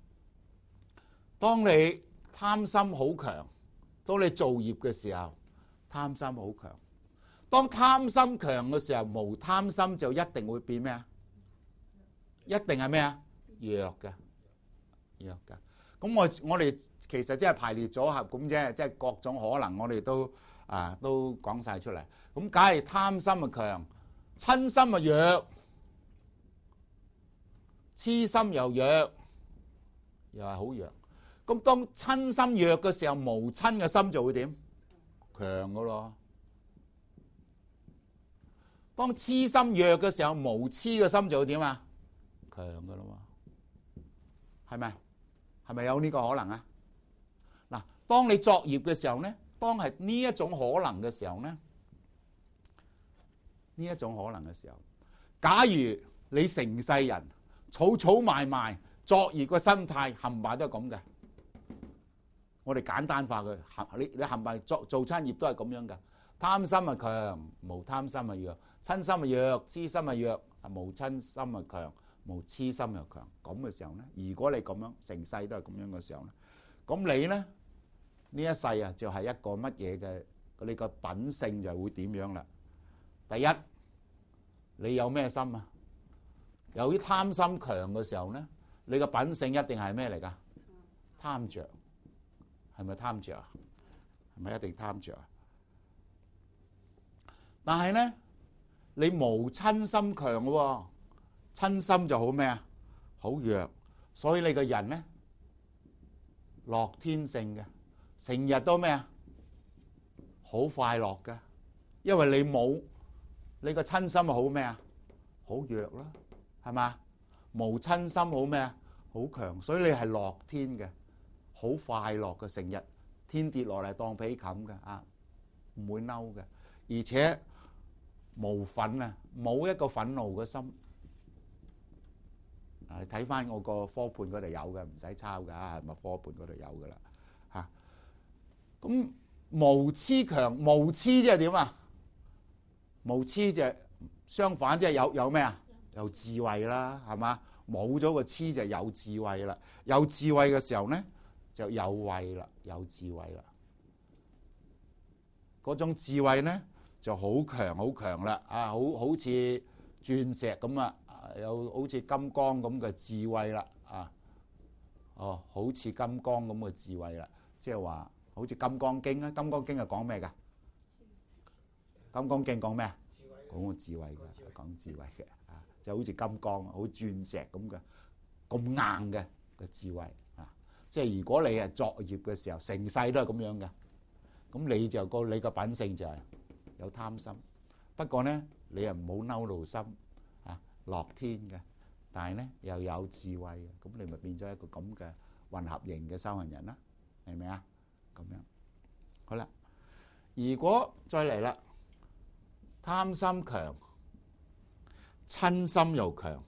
[SPEAKER 1] 當你貪心好強，當你做業嘅時候，貪心好強。當貪心強嘅時候，無貪心就一定會變咩啊？一定係咩啊？弱嘅，弱嘅。咁我哋其實即係排列組合咁啫，即係各種可能我哋都講晒出嚟。咁梗係貪心啊強，嗔心啊弱，痴心又弱，又係好弱。咁當嗔心弱嘅時候，無嗔嘅心就會點？強噶咯。當痴心弱嘅時候，無痴嘅心就會點啊？強噶咯喎，係咪？係咪有呢個可能啊？嗱，當你作業嘅時候咧，當係呢一種可能嘅時候咧，呢一種可能嘅時候，假如你成世人儲埋埋作業嘅心態冚唪唥都係咁嘅。我哋簡單化嘅，你冚唪唥做餐業都係咁樣嘅。貪心係強，無貪心係弱；嗔心係弱，痴心係弱；無嗔心係強，無痴心又強。咁嘅時候咧，如果你咁樣成世都係咁樣嘅時候咧，咁你咧呢一世啊，就係一個乜嘢嘅？你個品性就會點樣啦？第一，你有咩心啊？由於貪心強嘅時候咧，你個品性一定係咩嚟㗎？貪着，係咪貪着啊？係咪一定貪着啊？但係咧，你無嗔心強嘅喎，嗔心就好咩啊？好弱，所以你個人咧樂天性嘅，成日都咩啊？好快樂嘅，因為你冇你個嗔心好咩啊？好弱啦，係嘛？無嗔心好咩啊？好強，所以你係樂天嘅，好快樂嘅，成日天跌落嚟當被冚嘅啊，唔會嬲嘅，而且無憤啊，冇一個憤怒嘅心。你睇翻我個科判嗰度有嘅，唔使抄㗎，係咪科判嗰度有㗎啦？嚇，咁無痴強，無痴即係點啊？無痴就相反，即係有咩啊？有智慧啦，係嘛？冇咗個痴就有智慧啦。有智慧嘅時候咧，就有慧啦，有智慧啦。 嗰種智慧咧就好強啦，好似鑽石咁啊，有好似金剛咁嘅智慧啦，好似金剛咁嘅智慧啦，即係話好似《金剛經》啊，《金剛經》係講咩㗎？《金剛經》講咩啊？講個智慧嘅，講智慧嘅，就好似金剛，好鑽石咁嘅，咁硬嘅智慧啊！即係如果你係作業嘅時候，成世都係咁樣嘅，咁你個品性就係有貪心。不過咧，你又唔好嬲怒心樂天嘅，但係咧又有智慧嘅，咁你咪變咗一個咁嘅混合型嘅修行人啦，係咪啊？咁樣好啦。如果再嚟啦，貪心強，瞋心又強，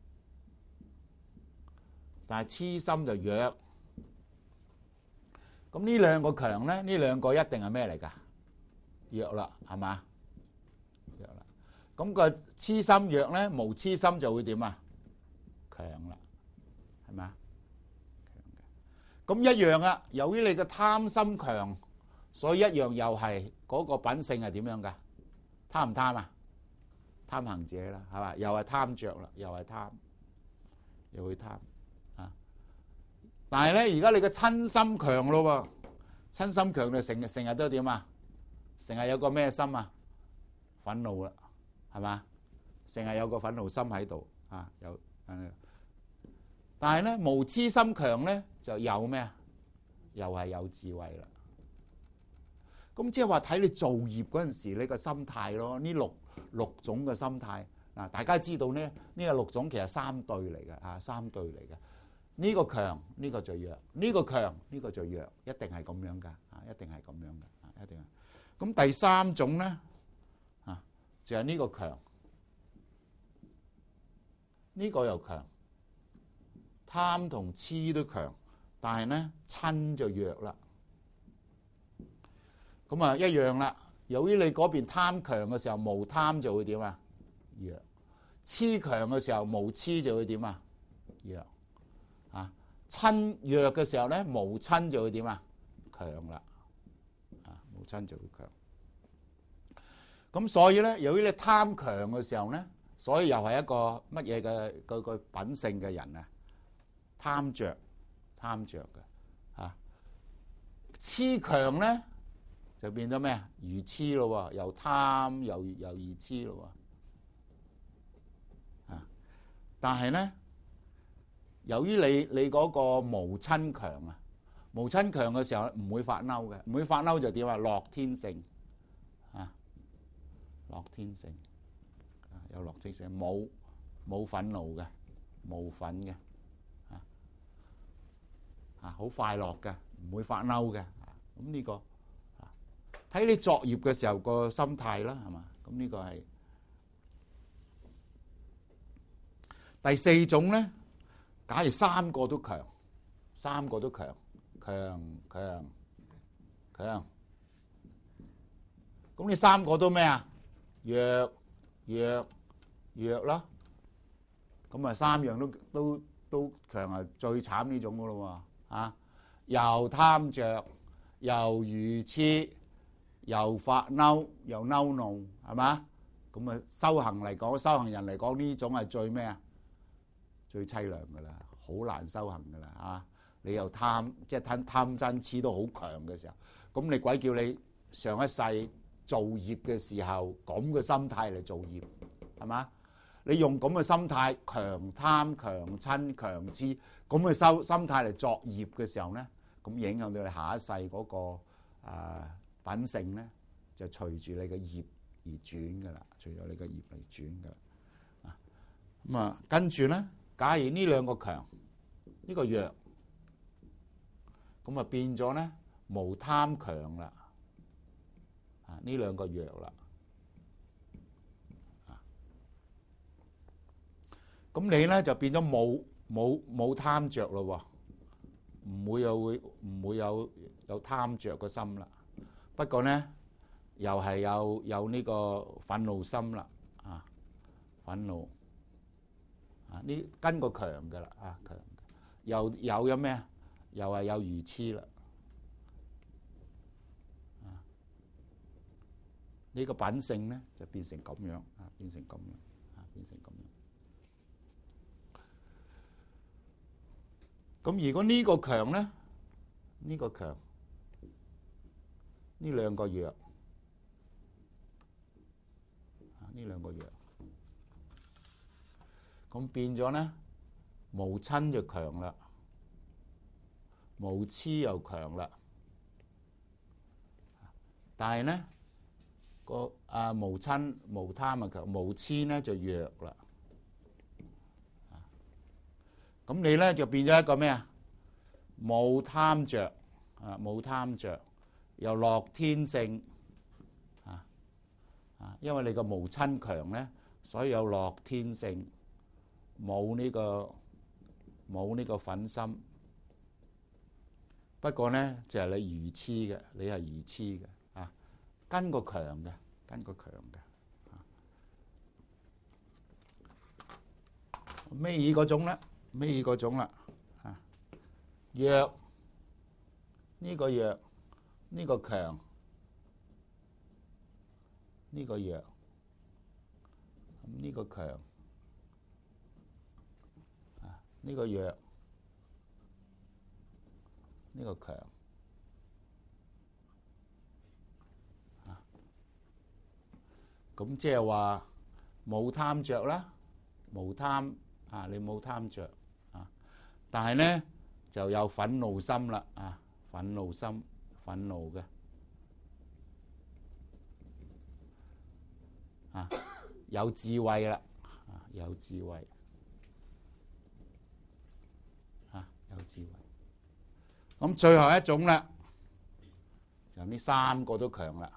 [SPEAKER 1] 但係痴心就弱。咁呢兩個強咧，呢兩個一定係咩嚟㗎？弱啦，係嘛？弱啦。咁個痴心弱咧，無痴心就會點啊？強啦，係咪啊？強嘅。咁一樣啊，由於你嘅貪心強，所以一樣又係嗰個品性係點樣㗎？貪唔貪啊？貪行者啦，係嘛？又係貪着啦，又係貪，又會貪啊！但係咧，而家你嘅瞋心強咯喎，瞋心強就成日都點啊？成日有個咩心啊？憤怒啦，係嘛？成日有個憤怒心喺度啊，但係咧，無痴心強咧就有咩啊？又係有智慧啦。咁即係話睇你做業嗰陣時，你個心態咯。呢六種嘅心態嗱，大家知道咧，呢個六種其實三對嚟嘅，三對嚟嘅。呢個強，呢個最弱；呢個強，呢個最弱，一定係咁樣噶，一定係咁樣嘅，一定係。咁第三種咧，就係呢個強，呢個又強，貪同痴都強，但係咧瞋就弱啦。咁啊一樣啦。由於你嗰邊貪強嘅時候，無貪就會點啊？弱。痴強嘅時候，無痴就會點啊？弱。瞋弱嘅時候咧，無瞋就會點啊？強啦。無瞋就會強。咁所以咧，由於你貪強嘅時候咧，所以又係一個乜嘢嘅個品性嘅人啊？貪着嘅。痴強咧就變咗咩啊？愚痴咯喎，又貪又愚痴咯喎。但係咧，由於你嗰個無瞋強啊，無瞋強嘅時候唔會發嬲嘅，唔會發嬲就點啊？樂天性樂天性有樂天性，冇憤怒嘅，無憤嘅，好快樂嘅，唔會發嬲嘅。咁呢個睇你作業嘅時候個心態啦，係嘛？咁呢個係第四種咧。假如三個都強，咁你三個都咩啊？弱啦。咁啊，三樣都強啊，最慘呢種噶咯喎，又貪着，又愚痴，又發嬲，又嬲怒，係嘛？咁啊，修行人嚟講，呢種係最咩啊？最凄涼噶啦，好難修行噶啦，你又貪，即係貪嗔痴都好強嘅時候，咁你鬼叫你上一世做業嘅時候咁嘅心態嚟做業，係嘛？你用咁嘅心態，強貪、強嗔、強痴咁嘅心態嚟作業嘅時候咧，咁影響到你下一世嗰個品性咧，就隨住你嘅業而轉噶啦，隨住你嘅業嚟轉噶啦。咁啊，跟住咧。假如呢兩個強，呢個弱，咁啊變咗咧無貪強啦，呢兩個弱啦，咁你咧就變咗冇貪着咯喎，唔會有貪着個心啦。不過咧又係有呢個憤怒心啦，憤怒。呢跟個強嘅啦，強又有咩啊？又係有愚痴啦， 呢個品性咧就變成咁樣啊，變成咁樣啊，變成咁樣。咁如果呢個強咧，呢個強，呢兩個弱啊，呢兩個弱，咁變咗咧，無親就強啦，無痴又強啦。但係咧個無親無貪啊強，無痴咧就弱啦。咁你咧就變咗一個咩啊？冇貪着啊，冇貪着，又樂天性啊，因為你個無親強咧，所以有樂天性，冇呢個忿心。不過咧就係你愚痴嘅，你係愚痴嘅啊，跟個強嘅，跟個強嘅。尾二嗰種咧，尾二嗰種啦，啊弱，呢個弱，呢個強，呢個弱，呢個強，啊呢個弱，呢個強，啊咁即係話冇貪着啦，無貪啊，你冇貪着啊，但係咧就有憤怒心啦，啊憤怒心，憤怒嘅啊，有智慧啦，啊有智慧，啊有智慧。咁最後一種啦，就呢三個都強啦。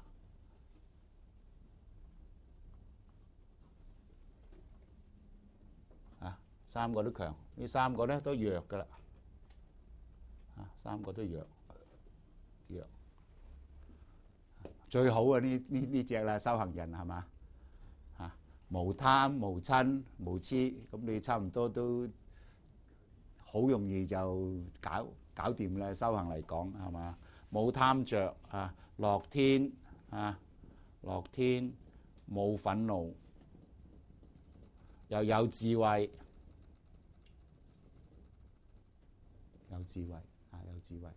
[SPEAKER 1] 三個都強，呢三個咧都弱噶啦，三個都弱，弱。最好啊呢隻啦，修行人係嘛？無貪無親無痴，咁你差唔多都好容易就搞掂啦。修行嚟講係嘛？冇貪着啊，樂天啊，樂天，冇憤怒，又有智慧。有智慧啊，有智慧。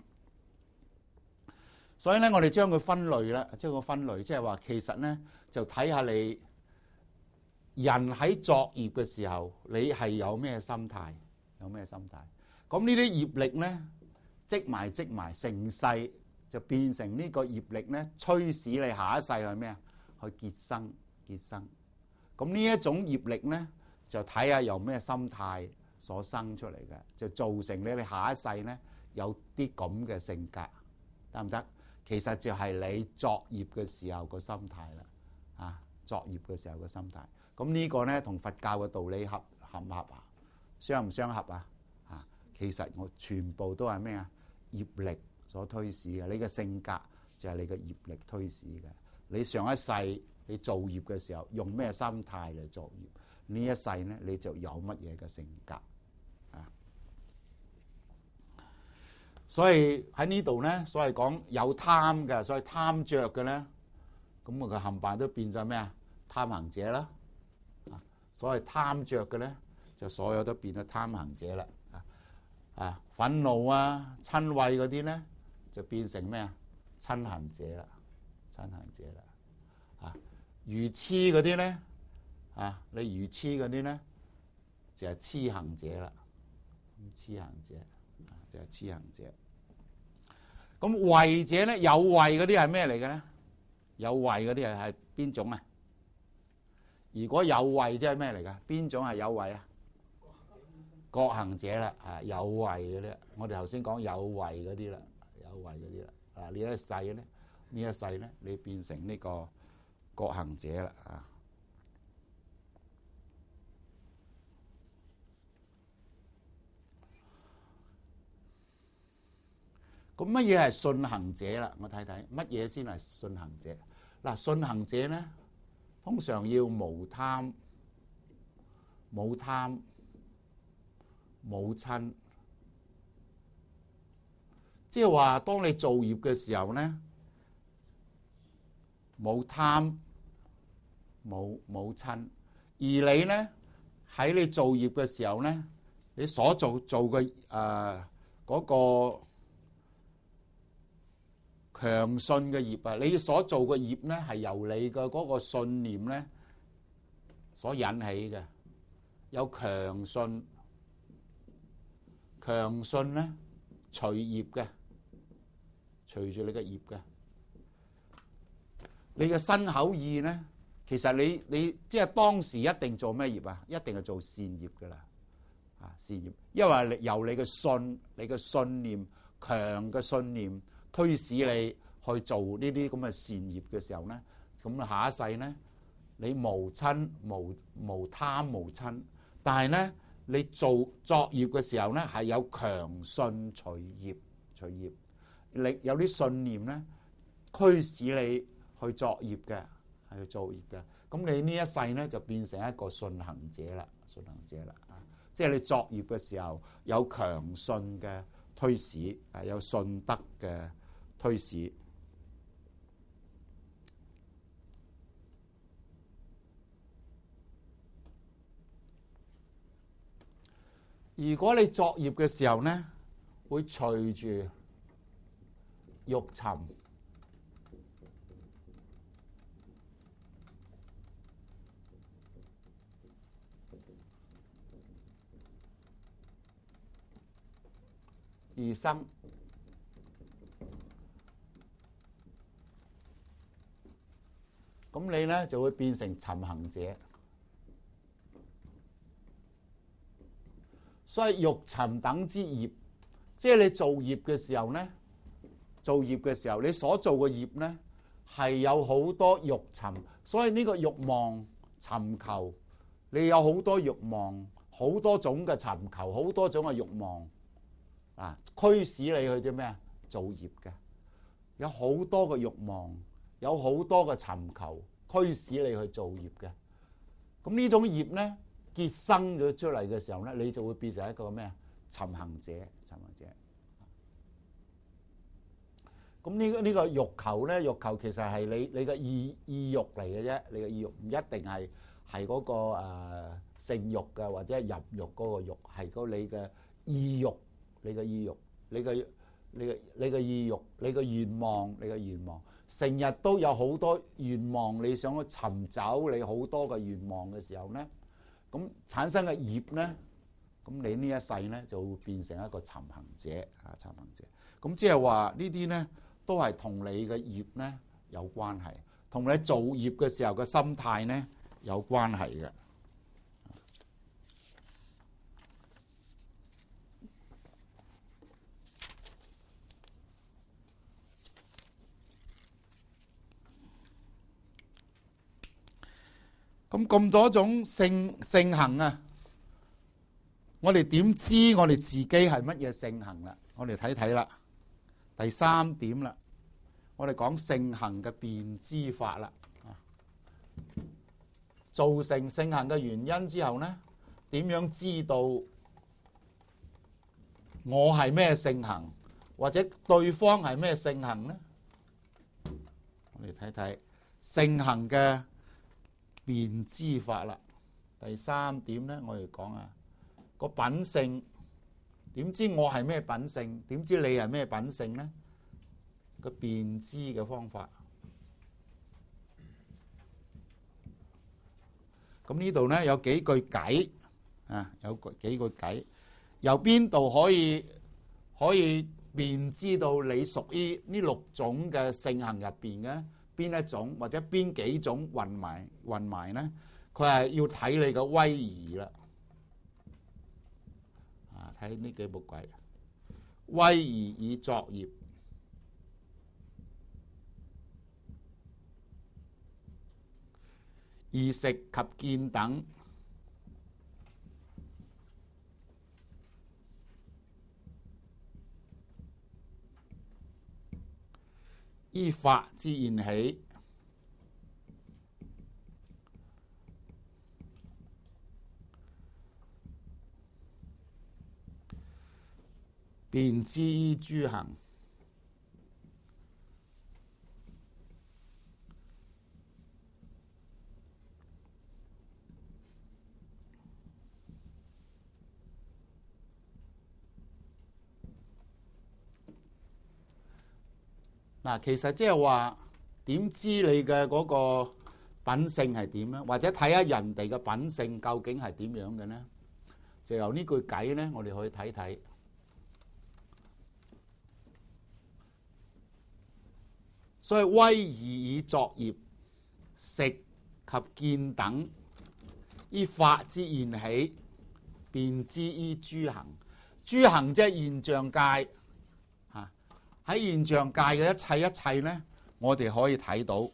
[SPEAKER 1] 所以咧，我哋將佢分類啦，將佢分類，即係話其實咧就睇下你人喺作業嘅時候，你係有咩心態，有咩心態。咁呢啲業力咧積埋成世，就變成呢個業力咧驅使你下一世去咩啊？去結生。咁呢一種業力咧，就睇下由咩心態所生出嚟嘅，就造成你下一世咧有啲咁嘅性格，得唔得？其實就係你作業嘅時候個心態啦，啊，作業嘅時候個心態。咁呢個咧同佛教嘅道理合唔合啊？相唔相合啊？啊，其實我全部都係咩啊？業力所推使嘅，你嘅性格就係你嘅業力推使嘅。你上一世你做業嘅時候用咩心態嚟作業，呢一世咧你就有乜嘢嘅性格。所以喺呢度咧，所謂講有貪嘅，所謂貪着嘅咧，咁個冚唪唥都變咗咩啊？貪行者啦。所謂貪着嘅咧，就所有都變咗貪行者啦。憤怒啊、瞋恚嗰啲咧，就變成咩啊？瞋行者啦，瞋行者啦。愚痴嗰啲咧，你愚痴嗰啲咧，就係痴行者啦。痴行者就係痴行者。咁慧者咧，有慧嗰啲係咩嚟嘅咧？有慧嗰啲係邊種啊？如果有慧即係咩嚟㗎？邊種係有慧啊？覺行者啦，有慧嗰啲。我哋頭先講有慧嗰啲啦，有慧嗰啲啦。呢一世咧，你變成呢個覺行者啦。咁乜嘢係信行者啦？我睇睇乜嘢先係信行者。嗱，信行者咧，通常要無貪、冇貪、冇瞋，即係話當你做業嘅時候咧， 冇貪，冇嗔。而你咧喺你做業嘅時候咧，你所做嘅嗰個強信嘅業啊，你所做嘅業咧係由你嘅嗰個信念咧所引起嘅，有強信。強信咧隨業嘅，隨住你嘅業嘅。你嘅身口意咧，其實你即係當時一定做咩業啊？一定係做善業噶啦，善業，因為由你嘅信，你嘅信念強嘅信念推使你去做呢啲咁嘅善業嘅時候咧，咁下一世咧你無親無貪無嗔，但係咧你作業嘅時候咧係有強信隨業，你有啲信念咧驅使你去作業嘅，係去做業嘅。咁你呢一世咧就變成一個信行者啦，即係你作業嘅時候有強信嘅推使，有信德嘅推使。如果你作業嘅時候咧，會隨住欲尋而生，咁你咧就會變成尋行者。所以欲尋等之業，即係你做業嘅時候咧，你所做嘅業咧係有好多欲尋，所以呢個欲望尋求，你有好多欲望，好多種嘅尋求，好多種嘅欲望驅使你去啲咩啊？做業嘅，有好多嘅欲望，有好多嘅尋求，驅使你去做業嘅。咁呢種業咧結生咗出嚟嘅時候咧，你就會變成一個咩啊？尋行者。咁呢個欲求咧，欲求其實係你嘅意欲嚟嘅啫，你嘅意欲唔一定係嗰個性欲嘅或者係入欲嗰個欲，係嗰你嘅意欲，你嘅意欲，你嘅意欲，你嘅願望，成日都有好多願望，你想去尋找你好多嘅願望嘅時候咧，咁產生嘅業咧，咁你呢一世咧就會變成一個尋行者。咁即係話呢啲咧都係同你嘅業咧有關係，同你做業嘅時候嘅心態咧有關係嘅。咁多種性行啊，我哋點知我哋自己係乜嘢性行啦？我哋睇睇啦，第3點啦，我哋講性行嘅辨知法啦。造成性行嘅原因之後呢，點樣知道我係咩性行，或者對方係咩性行呢？我哋睇睇性行嘅辨知法啦。第3點咧，我哋講個品性，點知我係咩品性？點知你係咩品性咧？個辨知嘅方法。咁呢度咧有幾句偈有幾句偈，由邊度可以辨知到你屬於呢6種嘅性行入邊嘅邊一種，或者邊幾種混埋咧？佢係要睇你嘅威儀啦。睇呢幾部偈，威儀以作業，異食及見等，依法之現起，辨知依諸行， 嗱，其實即係話點知你嘅嗰個品性係點咧？或者睇下人哋嘅品性究竟係點樣嘅呢？就由呢句偈咧，我哋可以睇睇。所以威儀以作業，食及見等，依法之現起，便知依諸行。諸行即係現象界。喺現象界嘅一切咧，我哋可以睇到。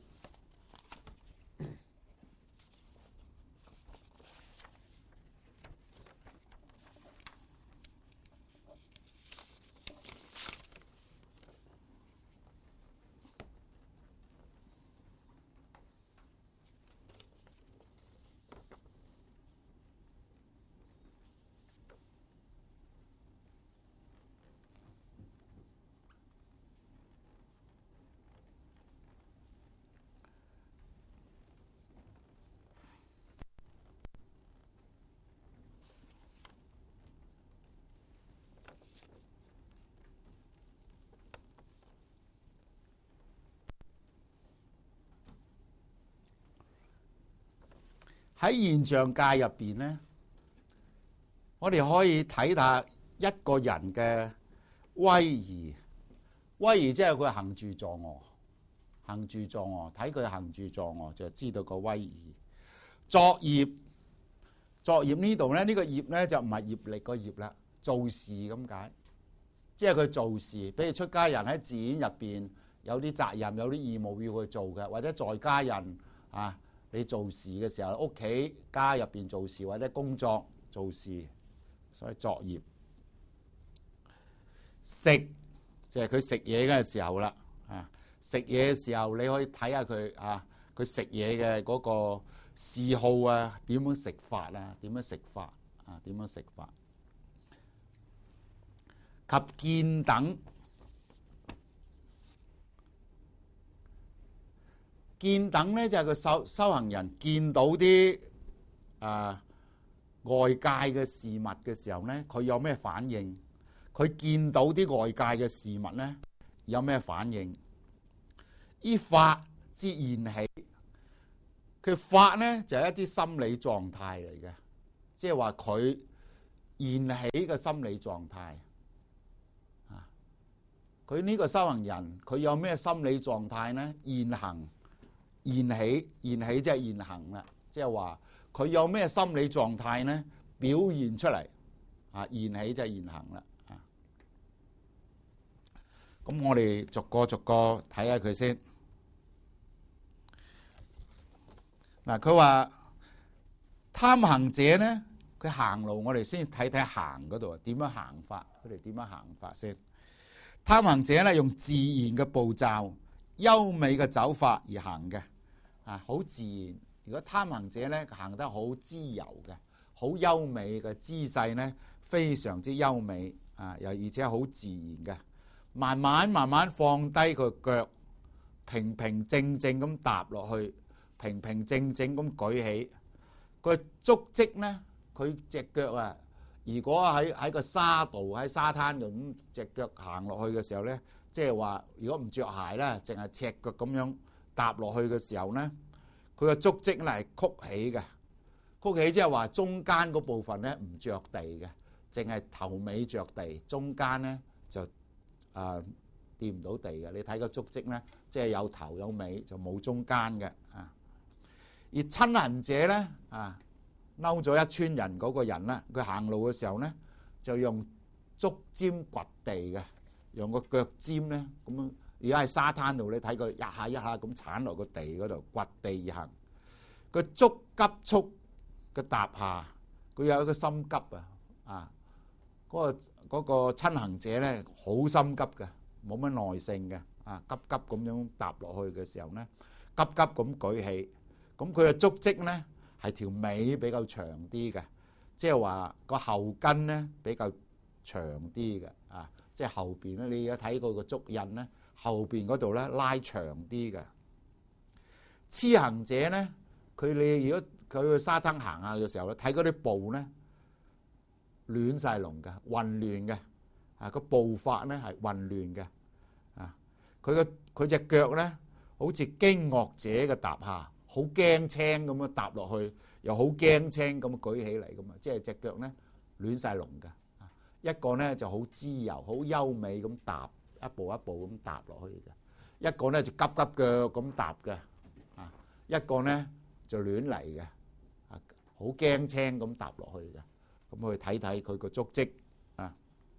[SPEAKER 1] 喺現象界入邊咧，我哋可以睇下一個人嘅威儀。威儀即係佢行住坐臥，行住坐臥，睇佢行住坐臥就知道個威儀。作業，作業呢度咧，呢個業咧就唔係業力個業啦，做事咁解。即係佢做事，比如出家人喺寺院入邊有啲責任、有啲義務要去做嘅，或者在家人啊。你做事嘅時候，屋企家入邊做事或者工作做事，所以作業。食就係佢食嘢嘅時候啦，食嘢嘅時候你可以睇下佢佢食嘢嘅嗰個嗜好啊，點樣食法啊，點樣食法啊，點樣食法。及見等。見等咧就係個修行人見到啲外界嘅事物嘅時候咧，佢有咩反應？佢見到啲外界嘅事物咧，有咩反應？依法之現起，佢法咧就係一啲心理狀態嚟嘅，即係話佢現起嘅心理狀態。佢呢個修行人，佢有咩心理狀態咧？現行。現起，現起即係現行啦，即係話佢有咩心理狀態呢？表現出嚟現起即係現行啦。咁我哋逐個逐個睇下佢先。嗱，佢話貪行者呢，佢行路，我哋先睇睇行嗰度點樣行法，佢哋點樣行法先。貪行者呢，用自然嘅步驟、優美嘅走法而行嘅。好自然。如果貪行者咧，行得好自由嘅，好優美嘅姿勢咧，非常之優美又而且好自然嘅。慢慢慢慢放低個腳，平平靜靜咁踏落去，平平靜靜咁舉起。個足跡咧，佢隻腳如果喺個沙度喺沙灘度咁隻腳行落去嘅時候咧，即係話如果唔着鞋咧，淨係赤腳咁樣踏落去嘅時候咧，佢個足跡咧係曲起嘅。曲起即係話中間嗰部分咧唔着地嘅，淨係頭尾着地，中間咧就掂唔到地嘅。你睇個足跡咧，即係有頭有尾，就冇中間嘅。而親行者咧嬲咗一村人嗰個人咧，佢行路嘅時候咧就用足尖掘地嘅，用個腳尖咧咁樣。而家喺沙灘度，你睇佢一下一下咁鏟落個地嗰度掘地而行。佢足急速嘅踏下，佢有一個心急嗰個親行者咧好心急嘅，冇乜耐性嘅急急咁樣踏落去嘅時候咧，急急咁舉起。咁佢嘅足跡咧係條尾比較長啲嘅，即係話個後跟咧比較長啲嘅即係後邊咧，你而家睇過個足印咧，後邊嗰度咧拉長啲嘅。痴行者咧，你如果佢去沙灘行下嘅時候咧，睇嗰啲步咧亂晒龍嘅，混亂嘅個步法咧係混亂嘅佢佢隻腳咧，好似驚愕者嘅踏下，好驚青咁樣踏落去，又好驚青咁舉起嚟咁啊！即係隻腳咧亂晒龍㗎。一個咧就好自由、好優美咁踏，一步一步咁踏落去嘅；一個咧就急急腳咁踏嘅，啊！一個咧就亂嚟嘅，啊！好驚青咁踏落去嘅。咁去睇睇佢個足跡啊！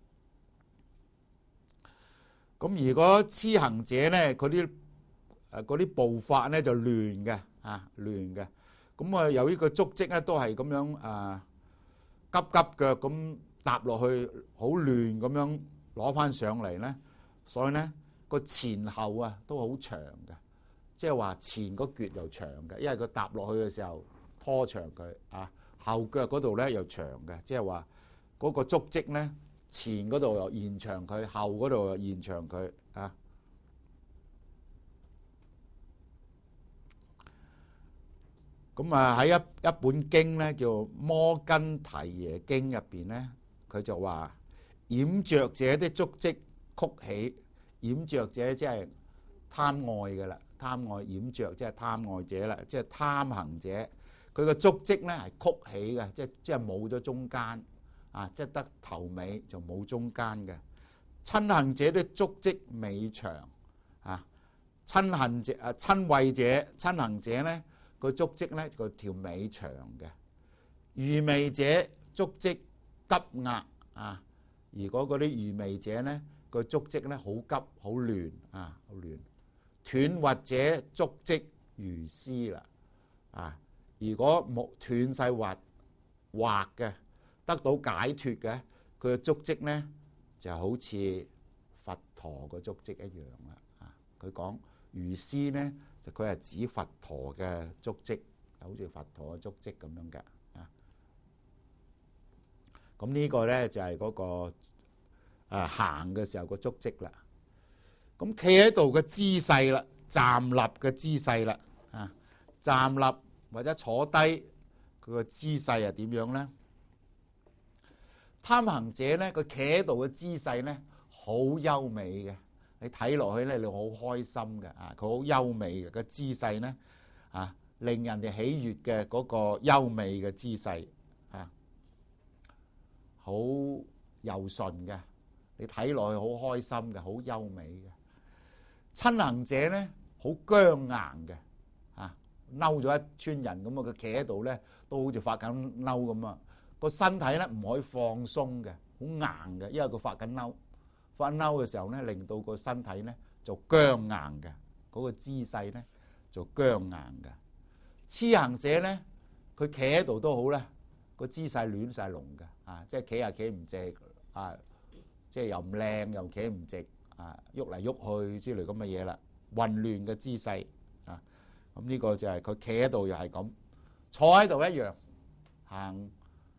[SPEAKER 1] 咁如果痴行者咧，嗰啲步伐咧就亂嘅，亂嘅。咁啊，由於個足跡咧都係咁樣急急腳咁踏落去，好亂咁樣攞翻上嚟咧，所以咧個前後啊都好長嘅，即係話前個橛又長嘅，因為佢踏落去嘅時候拖長佢啊。後腳嗰度咧又長嘅，即係話嗰個足跡咧前嗰度又延長佢，後嗰度又延長佢啊。咁啊喺一本經咧叫《摩根提耶經》入邊咧，佢就話染著者的足跡曲起，染著者即係貪愛嘅啦，貪愛染著即係貪愛者啦，即係貪行者。佢個足跡咧係曲起嘅，即係冇咗中間啊，即係得頭尾就冇中間嘅。親行者的足跡尾長啊，親行者咧個足跡咧個條尾長嘅。愚昧者足跡急壓啊，如果嗰啲愚昧者咧個足跡咧好急好亂啊，好亂。斷滑者足跡如絲啦啊！如果冇斷晒滑嘅，得到解脫嘅，佢嘅足跡咧就好似佛陀個足跡一樣啦。啊，佢講如絲咧，就佢係指佛陀嘅足跡，好似佛陀嘅足跡咁樣嘅。啊，咁呢個咧就係嗰個行嘅時候個足跡啦。咁企喺度嘅姿勢啦，站立嘅姿勢啦，啊，站立或者坐低，佢個姿勢係點樣咧？貪行者咧，佢企喺度嘅姿勢咧，好優美嘅。你睇落去咧，你好開心嘅啊！佢好優美嘅個姿勢咧，啊，令人哋喜悅嘅嗰個優美嘅姿勢啊，好柔順嘅。你睇落去好開心嘅，好優美嘅。親行者咧，好僵硬嘅。嬲咗一村人咁啊！佢企喺度咧，都好似發緊嬲咁啊！個身體咧唔可以放鬆嘅，好硬嘅，因為佢發緊嬲。發緊嬲嘅時候咧，令到個身體咧就僵硬嘅，嗰個姿勢咧就僵硬嘅。痴行者咧，佢企喺度都好咧，個姿勢亂晒龍嘅啊！即係企又企唔直啊，即係又唔靚又企唔直啊，喐嚟喐去之類咁嘅嘢啦，混亂嘅姿勢。咁呢個就係佢企喺度又係咁，坐喺度一樣，行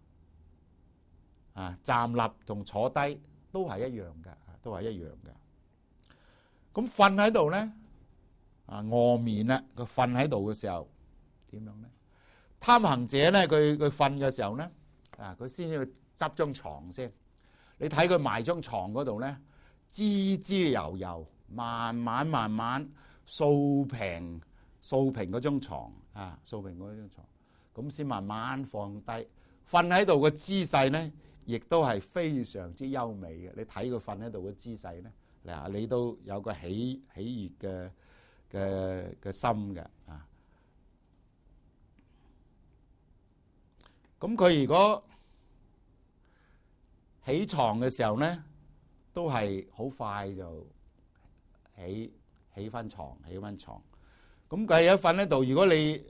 [SPEAKER 1] 啊站立同坐低都係一樣嘅，都係一樣嘅。咁瞓喺度咧，餓眠啦，佢瞓喺度嘅時候點樣咧？貪行者咧，佢瞓嘅時候咧，佢先要執張床先。你睇佢埋張床嗰度咧，滋滋悠悠，慢慢掃平嗰張床啊，掃平嗰張床，咁先慢慢放低。瞓喺度嘅姿勢咧，亦都係非常之優美嘅。你睇佢瞓喺度嘅姿勢咧，嗱，你都有個喜悅嘅心嘅啊。咁佢如果起床嘅時候咧，都係好快就起翻床。咁佢一瞓喺度，如果你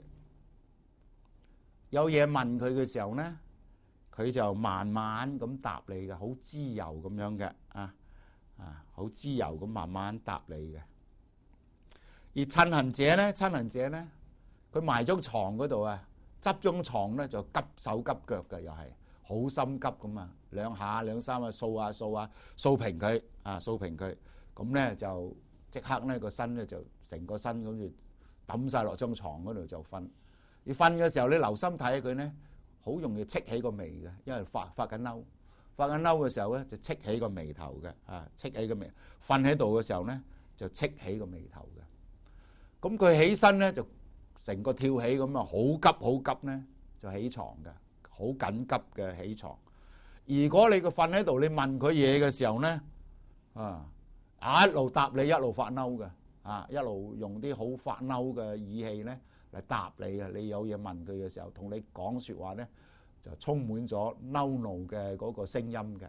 [SPEAKER 1] 有嘢問佢嘅時候咧，佢就慢慢咁答你嘅，好自由咁樣嘅好自由咁慢慢答你嘅。而親行者咧，佢埋張床嗰度啊，執張床咧就急手急腳嘅，又係好心急咁啊，兩下兩三下掃平佢掃平佢，咁咧就即刻咧個身咧就成個身咁就抌晒落張床嗰度就瞓。你瞓嘅時候，你留心睇下佢咧，好容易戚起個眉嘅，因為發緊嬲嘅時候咧就戚起個眉頭嘅，戚起個眉。瞓喺度嘅時候咧就戚起個眉頭嘅。咁佢起身咧就成個跳起咁啊，好急好急咧就起床嘅，好緊急嘅起床。如果你個瞓喺度，你問佢嘢嘅時候咧，一路答你一路發嬲嘅，一路用啲好發嬲嘅語氣咧嚟答你嘅。你有嘢問佢嘅時候，同你講説話咧就充滿咗嬲怒嘅嗰個聲音嘅。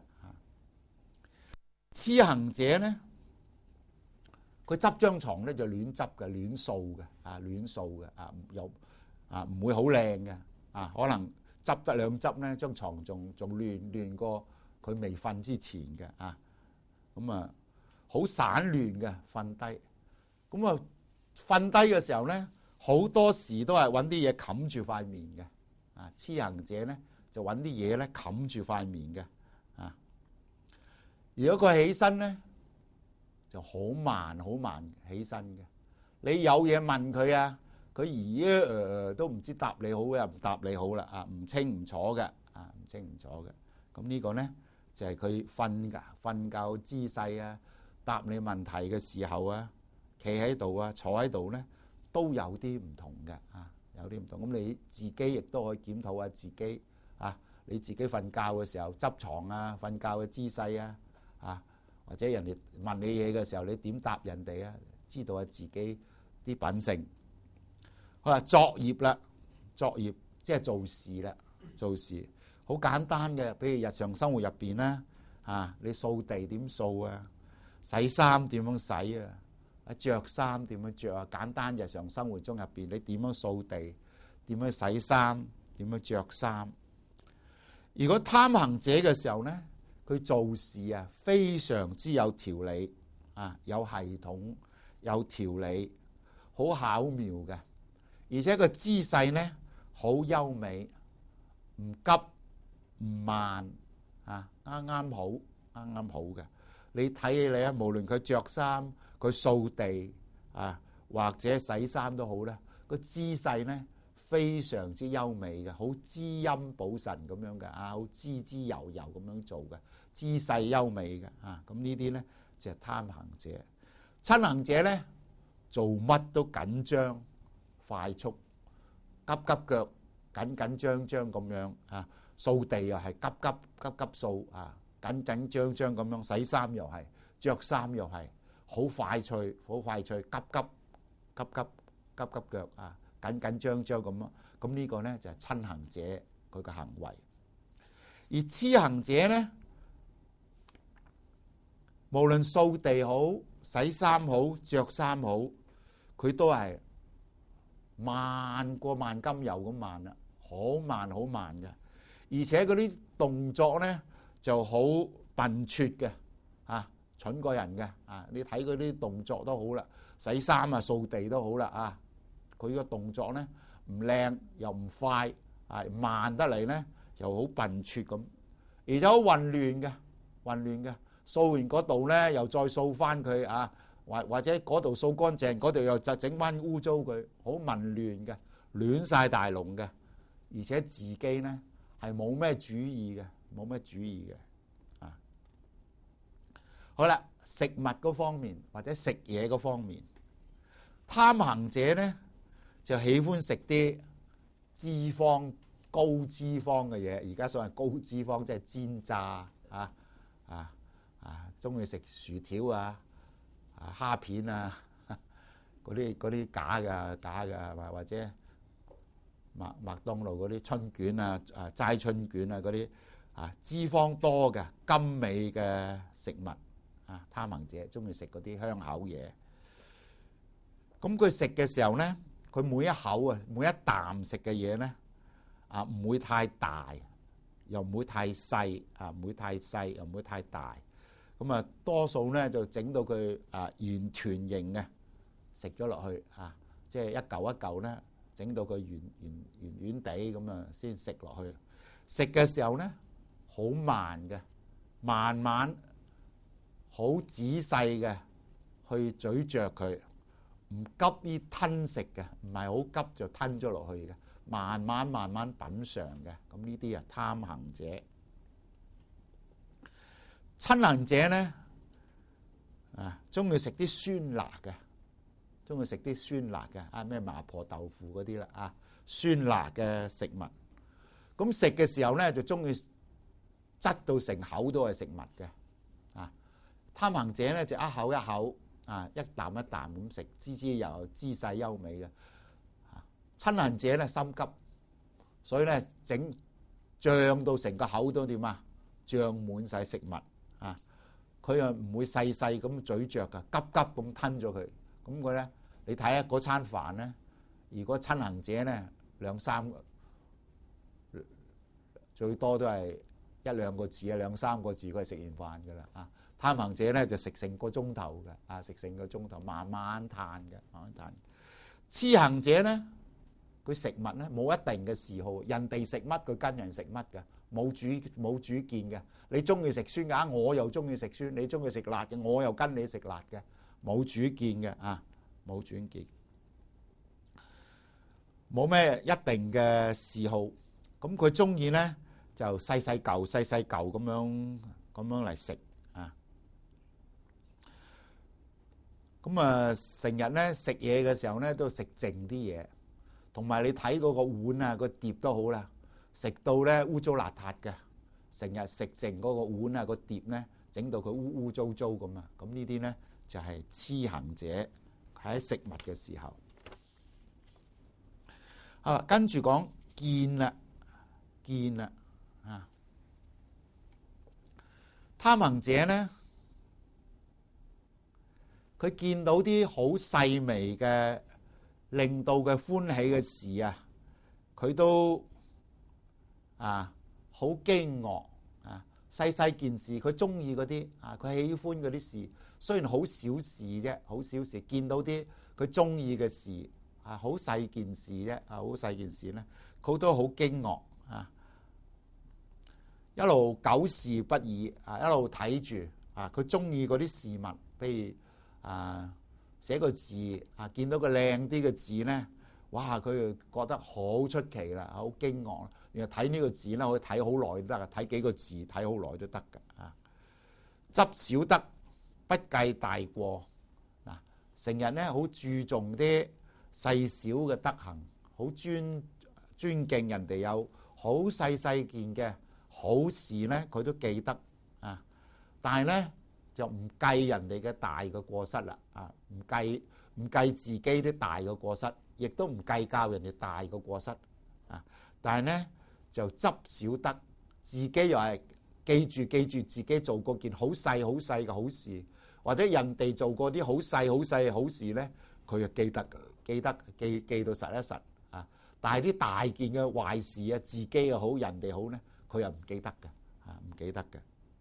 [SPEAKER 1] 痴行者咧，佢執張床咧就亂執嘅，亂掃嘅，亂掃嘅，又唔會好靚嘅，可能執得兩執咧，張床仲亂過佢未瞓之前嘅，咁好散亂嘅瞓低，咁瞓低嘅時候咧，好多時都係揾啲嘢冚住塊面嘅，痴行者咧就揾啲嘢咧冚住塊面嘅，如果佢起身咧就好慢好慢起身嘅，你有嘢問佢啊，佢都唔知答你好又唔答你好啦，唔清唔楚嘅，唔清唔楚嘅。咁呢個咧就係佢瞓覺姿勢啊，答你問題嘅時候啊，企喺度啊，坐喺度咧都有啲唔同嘅，有啲唔同。咁你自己亦都可以檢討下自己，你自己瞓覺嘅時候執床啊，瞓覺嘅姿勢啊，或者人哋問你嘢嘅時候，你點答人哋啊？知道下自己啲品性。好啦，作業啦，作業即係做事啦，做事好簡單嘅，比如日常生活入邊啦，你掃地點掃啊？洗衫點樣洗啊？着衫點樣着啊？簡單日常生活中入邊，你點樣掃地？點樣洗衫？點樣着衫？如果貪行者嘅時候咧，佢做事非常之有條理，有系統、有條理，好巧妙嘅，而且個姿勢咧好優美，唔急唔慢，啱啱好，啱啱好嘅。你睇起嚟無論佢着衫、佢掃地或者洗衫都好啦，個姿勢咧非常之優美嘅，好滋陰補腎咁樣嘅，好滋滋油油咁樣做嘅，姿勢優美嘅，咁呢啲咧就係貪行者。瞋行者咧做乜都緊張快速，急急腳，緊緊張張咁樣，掃地又係急急掃，緊緊張張咁樣，洗衫又係，着衫又係，好快脆，好快脆，急急腳，緊緊張張咁咯。咁呢個咧就係瞋行者佢嘅行為。而痴行者咧，無論掃地好、洗衫好、着衫好，佢都係慢過萬金油咁慢啦，好慢好慢嘅。而且嗰啲動作咧就好笨拙嘅，蠢過人嘅，你睇嗰啲動作都好啦，洗衫掃地都好啦，佢個動作咧唔靚又唔快，慢得嚟咧又好笨拙咁，而且好混亂嘅，掃完嗰度咧又再掃翻佢，或者嗰度掃乾淨，嗰度又就整翻污糟佢，好混亂嘅，亂晒大龍嘅，而且自己咧係冇咩主意嘅，好啦，食物嗰方面或者食嘢嗰方面，貪行者咧就喜歡食啲高脂肪嘅嘢，而家所謂高脂肪即係煎炸中意食薯條蝦片嗰啲假嘅，或者麥當勞嗰啲春卷齋春卷嗰啲脂肪多嘅甘美嘅食物，貪行者中意食嗰啲香口嘢。咁佢食嘅時候咧，佢每一口每一啖食嘅嘢咧唔會太大，又唔會太細，唔會太細又唔會太大。咁多數咧就整到佢圓團形嘅，食咗落去即係一嚿一嚿咧，整到佢圓地咁先食落去。食嘅時候咧好慢嘅，慢慢好仔細嘅去咀嚼佢，唔急於吞食嘅，唔係好急就吞咗落去嘅，慢慢品嚐嘅。咁呢啲貪行者。瞋行者咧中意食啲酸辣嘅，中意食啲酸辣嘅啊，咩麻婆豆腐嗰啲啦啊，酸辣嘅食物。咁食嘅時候咧，就中意擠到成口都係食物嘅啊。貪行者咧就一口一口啊，一啖一啖咁食，滋滋又姿勢優美嘅。親行者咧心急，所以咧整脹到成個口都點啊，脹滿晒食物啊！佢又唔會細細咁咀嚼噶，急急咁吞咗佢。咁佢咧，你睇下嗰餐飯咧，如果親行者咧兩三個，最多都係一兩個字啊，兩三個字佢係食完飯噶啦啊！貪行者咧就食成個鐘頭嘅啊，食成個鐘頭，慢慢嘆嘅，慢慢嘆。痴行者咧，佢食物咧冇一定嘅嗜好，人哋食乜佢跟人食乜嘅，冇主見嘅。你中意食酸嘅，我又中意食酸；你中意食辣嘅，我又跟你食辣嘅，冇主見嘅啊，冇主見，冇咩一定嘅嗜好。咁佢中意咧就細細嚿咁樣嚟食啊。咁啊，成日咧食嘢嘅時候咧都食剩啲嘢。同埋你睇嗰個碗啊，個碟都好啦，食到咧污糟邋遢嘅，成日食剩嗰個碗啊，個碟咧整到佢污污糟糟咁啊！咁呢啲咧就係痴行者喺食物嘅時候。啊，跟住講見啦啊！貪行者咧，佢見到啲好細微嘅，令到佢歡喜嘅事啊，佢都啊好驚愕啊！細細件事，佢中意嗰啲啊，佢喜歡嗰啲事，雖然好小事啫，好小事，見到啲佢中意嘅事啊，好細件事啫，啊，好細件事咧，佢都好驚愕啊！一路久視不已啊，一路睇住啊，佢中意嗰啲事物，譬如啊。寫個字啊，見到個靚啲嘅字咧，哇！佢就覺得好出奇啦，好驚愕。然後睇呢個字咧，可以睇好耐都得，睇幾個字睇好耐都得㗎啊！執小德，不計大過嗱，成日咧好注重啲細小嘅德行，好尊敬人哋有好細細件嘅好事咧，佢都記得啊！但係咧，就唔計人哋嘅大嘅過失啦，啊，唔計自己啲大嘅過失，亦都唔計較人哋大嘅過失，啊，但係咧就執小德，自己又係記住自己做過件好細嘅好事，或者人哋做過啲好細嘅好事咧，佢就記到實一實啊。但係啲大件嘅壞事啊，自己又好，人哋好咧，佢又唔記得嘅，啊，唔記得嘅。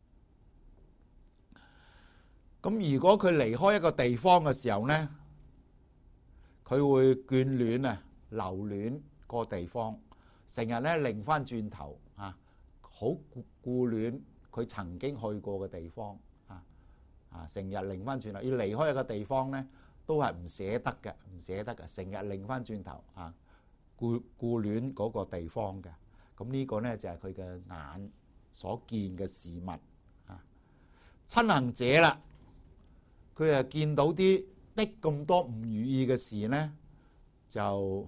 [SPEAKER 1] 咁如果佢離開一個地方嘅時候咧，佢會眷戀啊，留戀個地方，成日咧擰翻轉頭啊，好顧戀佢曾經去過嘅地方啊，成日擰翻轉頭，要離開一個地方咧，都係唔捨得嘅，成日擰翻轉頭啊，顧戀嗰個地方嘅。咁呢個咧就係佢嘅眼所見嘅事物啊。親行者啦。佢啊見到啲咁多唔如意嘅事咧，就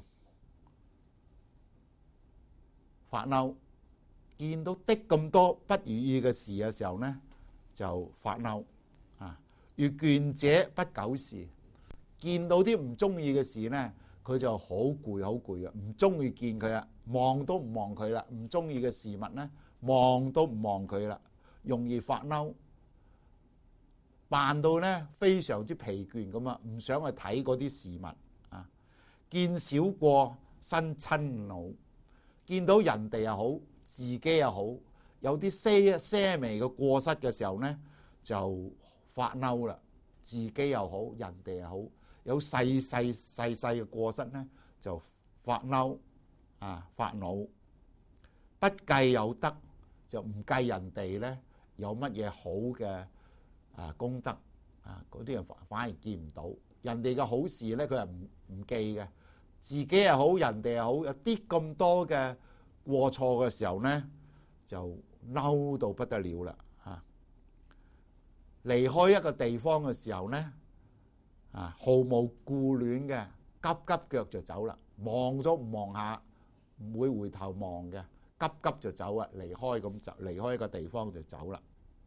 [SPEAKER 1] 發嬲；見到咁多不如意嘅事嘅時候咧，就發嬲啊！遇倦者不久視，見到啲唔中意嘅事咧，佢就好攰啊！唔中意見佢啦，望都唔望佢啦，唔中意嘅事物咧，望都唔望佢啦，容易發嬲。扮到咧非常之疲倦咁啊，唔想去睇嗰啲事物啊。見小過生嗔怒，見到人哋又好，自己又好，有啲些微嘅過失嘅時候咧，就發嬲啦。自己又好，人哋又好，有細嘅過失咧，就發嬲啊，發怒。不計有德，就唔計人哋咧有乜嘢好嘅。功德啊，嗰啲人反而見唔到人哋嘅好事咧，佢係唔記嘅。自己又好，人哋又好，有啲咁多嘅過錯嘅時候咧，就嬲到不得了啦嚇。 離開一個地方嘅時候呢，毫無顧戀嘅，急急腳就走啦，望咗唔望下，唔會回頭望嘅，急急就走啊，離開一個地方就走啦。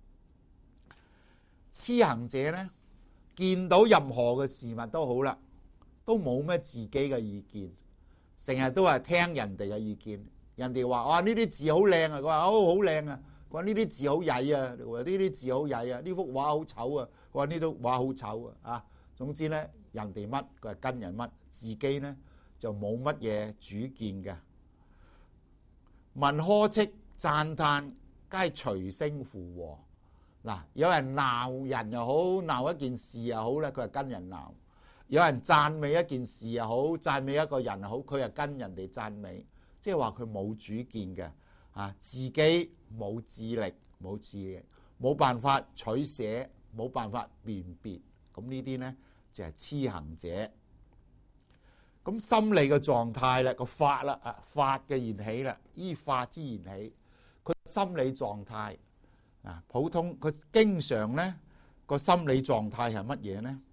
[SPEAKER 1] 痴行者呢，見到任何嘅事物都好啦，都冇咩自己嘅意見，成日都係聽人哋嘅意見。人哋話哇，呢啲字好靚啊，佢話好靚啊，佢話呢啲字好曳啊，佢話呢啲字好曳啊，呢幅畫好醜啊，佢話呢幅畫好醜啊。總之呢，人哋乜佢係跟人乜，自己呢就冇乜嘢主見嘅。聞呵斥讚歎，皆隨聲附和。嗱，有人鬧人又好，鬧一件事又好咧，佢係跟人鬧；有人讚美一件事又好，讚美一個人又好，佢係跟人哋讚美，即係話佢冇主見嘅，自己冇智力，冇智力，冇辦法取捨，冇辦法辨別，咁呢啲呢，就係痴行者。咁心理嘅狀態啦，個法啦，法嘅緣起啦，依法之緣起，佢心理狀態。普通佢經常呢個心理狀態係乜嘢呢？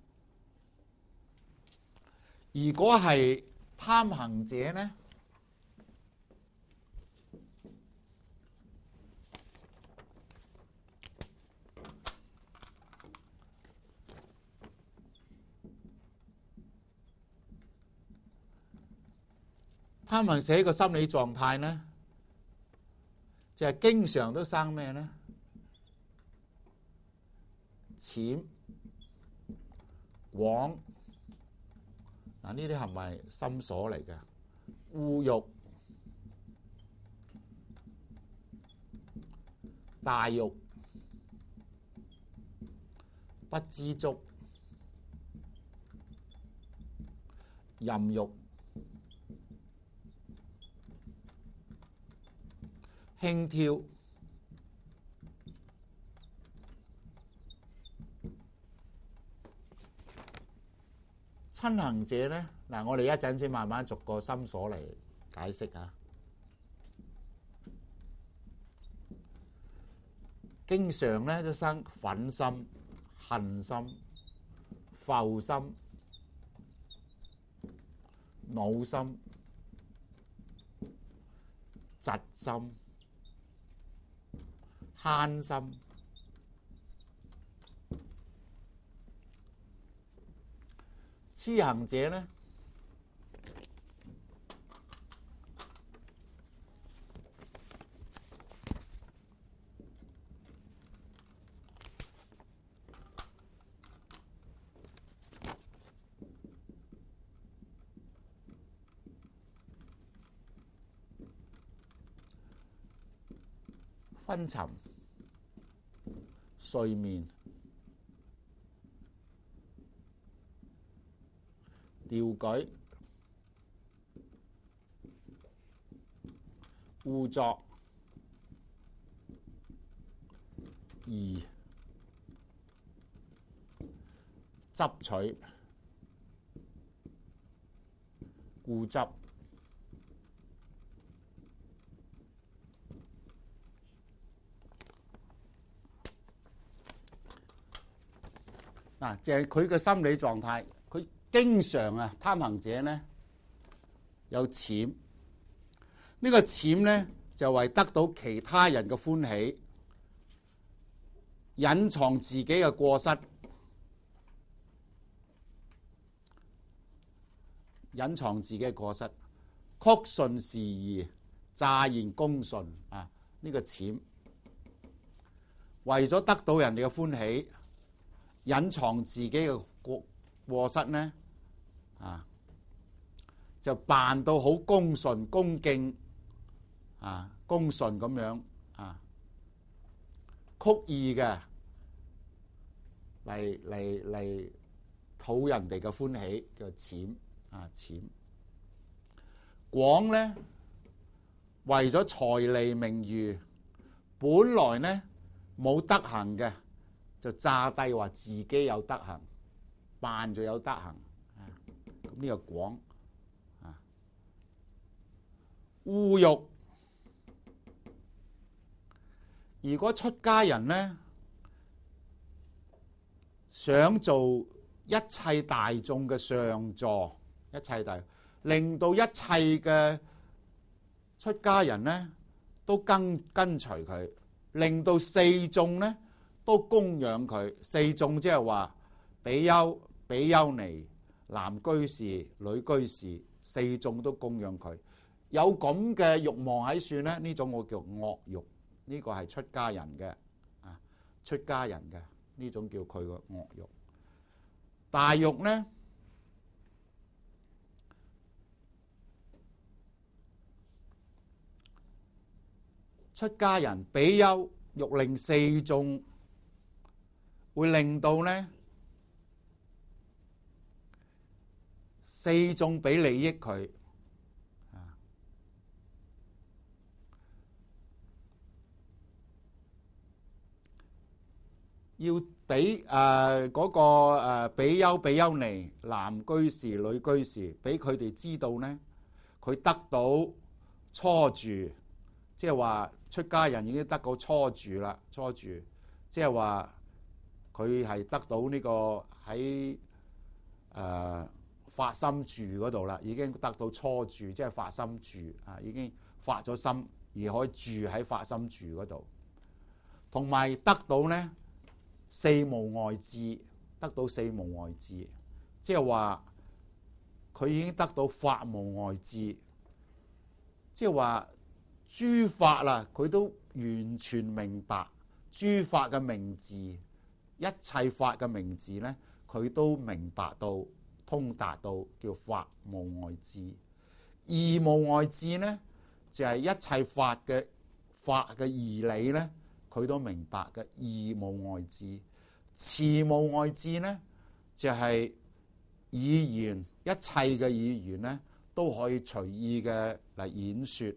[SPEAKER 1] 如果係貪行者呢，貪行者個心理狀態呢，就係經常都生咩呢？淺廣，呢啲係咪心所嚟嘅？污欲、大欲、不知足、淫欲、輕佻、親行者呢，我哋一陣先慢慢逐個心所嚟解釋啊。經常呢都生忿心、恨心、浮心、惱心、嫉心、慳心。痴行者呢，昏沉、睡眠、掉舉、污作、疑、執取、固執。就係佢嘅心理狀態，佢經常貪行者呢有諂，呢個諂呢就為得到其他人嘅歡喜，隱藏自己嘅過失，隱藏自己嘅過失，曲順時宜，詐言恭順呢個諂，為咗得到人哋嘅歡喜，隱藏自己嘅過失呢，就扮到好恭順、恭敬恭順咁樣曲意嘅嚟討人哋嘅歡喜，叫諂諂。廣呢，為咗財利名譽，本來呢冇德行嘅，就詐帝話自己有德行，扮咗有德行，咁呢個廣。污欲，如果出家人呢， 想做一切大眾嘅上座，一切大，令到一切嘅出家人呢都跟隨佢，令到四眾呢都供養佢。四眾即係話比丘、比丘尼、男居士、女居士，四眾都供養佢。有咁嘅慾望喺算呢，呢種我叫惡慾，呢個係出家人嘅啊，出家人嘅呢種叫佢個惡慾。大慾呢，出家人比丘欲令四眾，會令到呢四眾俾利益佢，要俾嗰個比丘、比丘尼、男居士、女居士，俾佢哋知道呢，佢得到初住，即係話出家人已經得到初住啦。初住即係話佢係得到呢個喺發心住嗰度啦，已經得到初住，即係發心住啊，已經發咗心而可以住喺發心住嗰度，同埋得到呢四無礙智，得到四無礙智，即係話佢已經得到法無礙智，即係話諸法啦，佢都完全明白諸法嘅名字，一切法嘅名字呢，佢都明白到通達到，叫法無礙智。義無礙智呢，就係一切法嘅義理呢，佢都明白嘅義無礙智。詞無礙智呢，就係語言，一切嘅語言呢都可以隨意嘅嚟演說。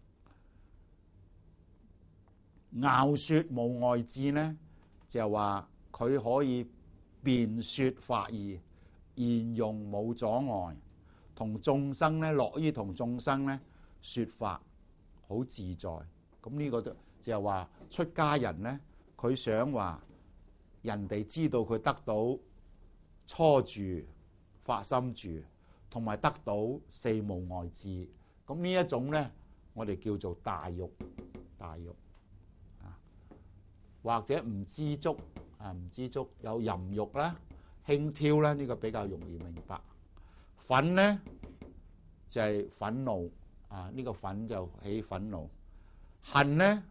[SPEAKER 1] 樂說無礙智呢，就係話佢可以辯說法義，言用冇阻礙，同眾生呢樂於同眾生呢說法，好自在。咁呢個就係話出家人呢，佢想話人哋知道佢得到初住、發心住，同埋得到四無礙智。咁呢一種呢，我哋叫做大慾，大慾啊，或者唔知足啊，唔知足有淫慾啦、輕佻啦，呢個比較容易明白。忿呢就係憤怒啊，呢個忿就起憤怒。恨呢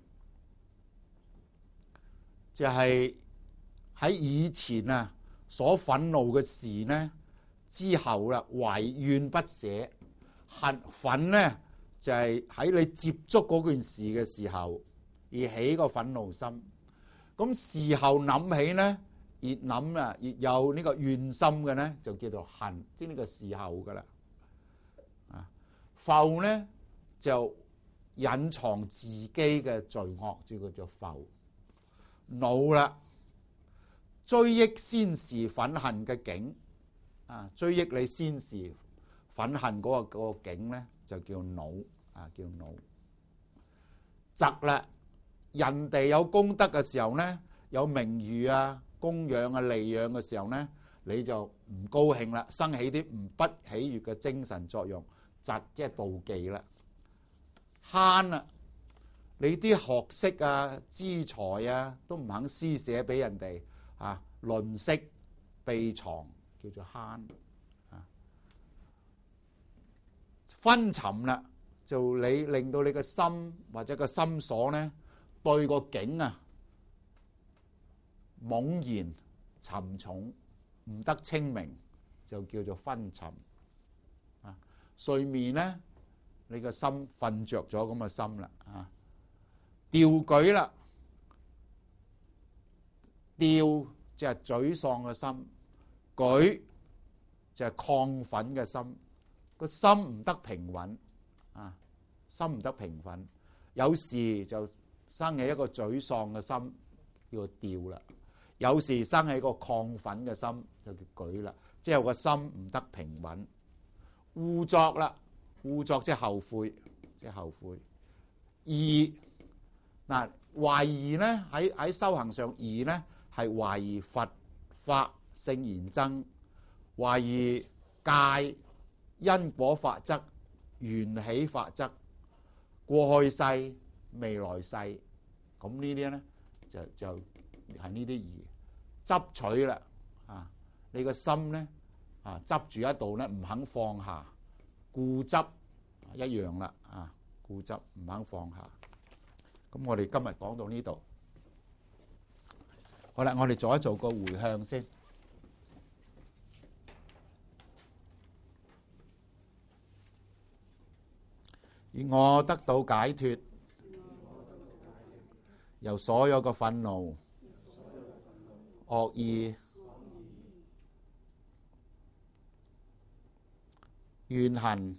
[SPEAKER 1] 就係喺以前啊所憤怒嘅事呢之後啦，懷怨不捨。憤呢就係喺你接觸嗰件事嘅時候而起個憤怒心。咁事後諗起呢，越諗啊越有呢個怨心嘅呢，就叫做恨，即係呢個事後噶啦。覆呢就隱藏自己嘅罪惡，叫做覆。惱啦，追憶先時憤恨嘅境啊，追憶你先時憤恨嗰個境呢，就叫惱啊，叫惱。嫉啦，人哋有功德嘅時候呢，有名譽啊、供養啊、利養嘅時候呢，你就唔高興啦，生起啲唔不喜悅嘅精神作用。嫉即係妒忌啦。慳啦，你啲學識啊、資財啊都唔肯施捨俾人哋啊，吝嗇秘藏，叫做慳啊。昏沉啦，就你令到你個心或者個心所呢，對個境啊懵然沉重，唔得清明，就叫做昏沉啊。睡眠呢，你個心瞓着咗咁嘅心啦啊。掉舉啦，掉就係沮喪嘅心，舉就係亢奮嘅心。個心唔得平穩啊，心唔得平穩，有時就生起一個沮喪嘅心，叫做掉啦；有時生起一個亢奮嘅心，就叫舉啦。即係個心唔得平穩。污作啦，污作即係後悔，即係後悔。疑嗱，懷疑呢喺修行上，疑呢係懷疑佛法性言爭，懷疑界因果法則、緣起法則、過去世、未來世，咁呢啲咧就係呢啲義執取啦。你個心咧執住一度咧，唔肯放下，固執一樣啦。固執唔肯放下。咁我哋今日講到呢度，好啦，我哋做一做個回向先。而我得到解脫，由所有嘅憤怒、惡意、怨恨、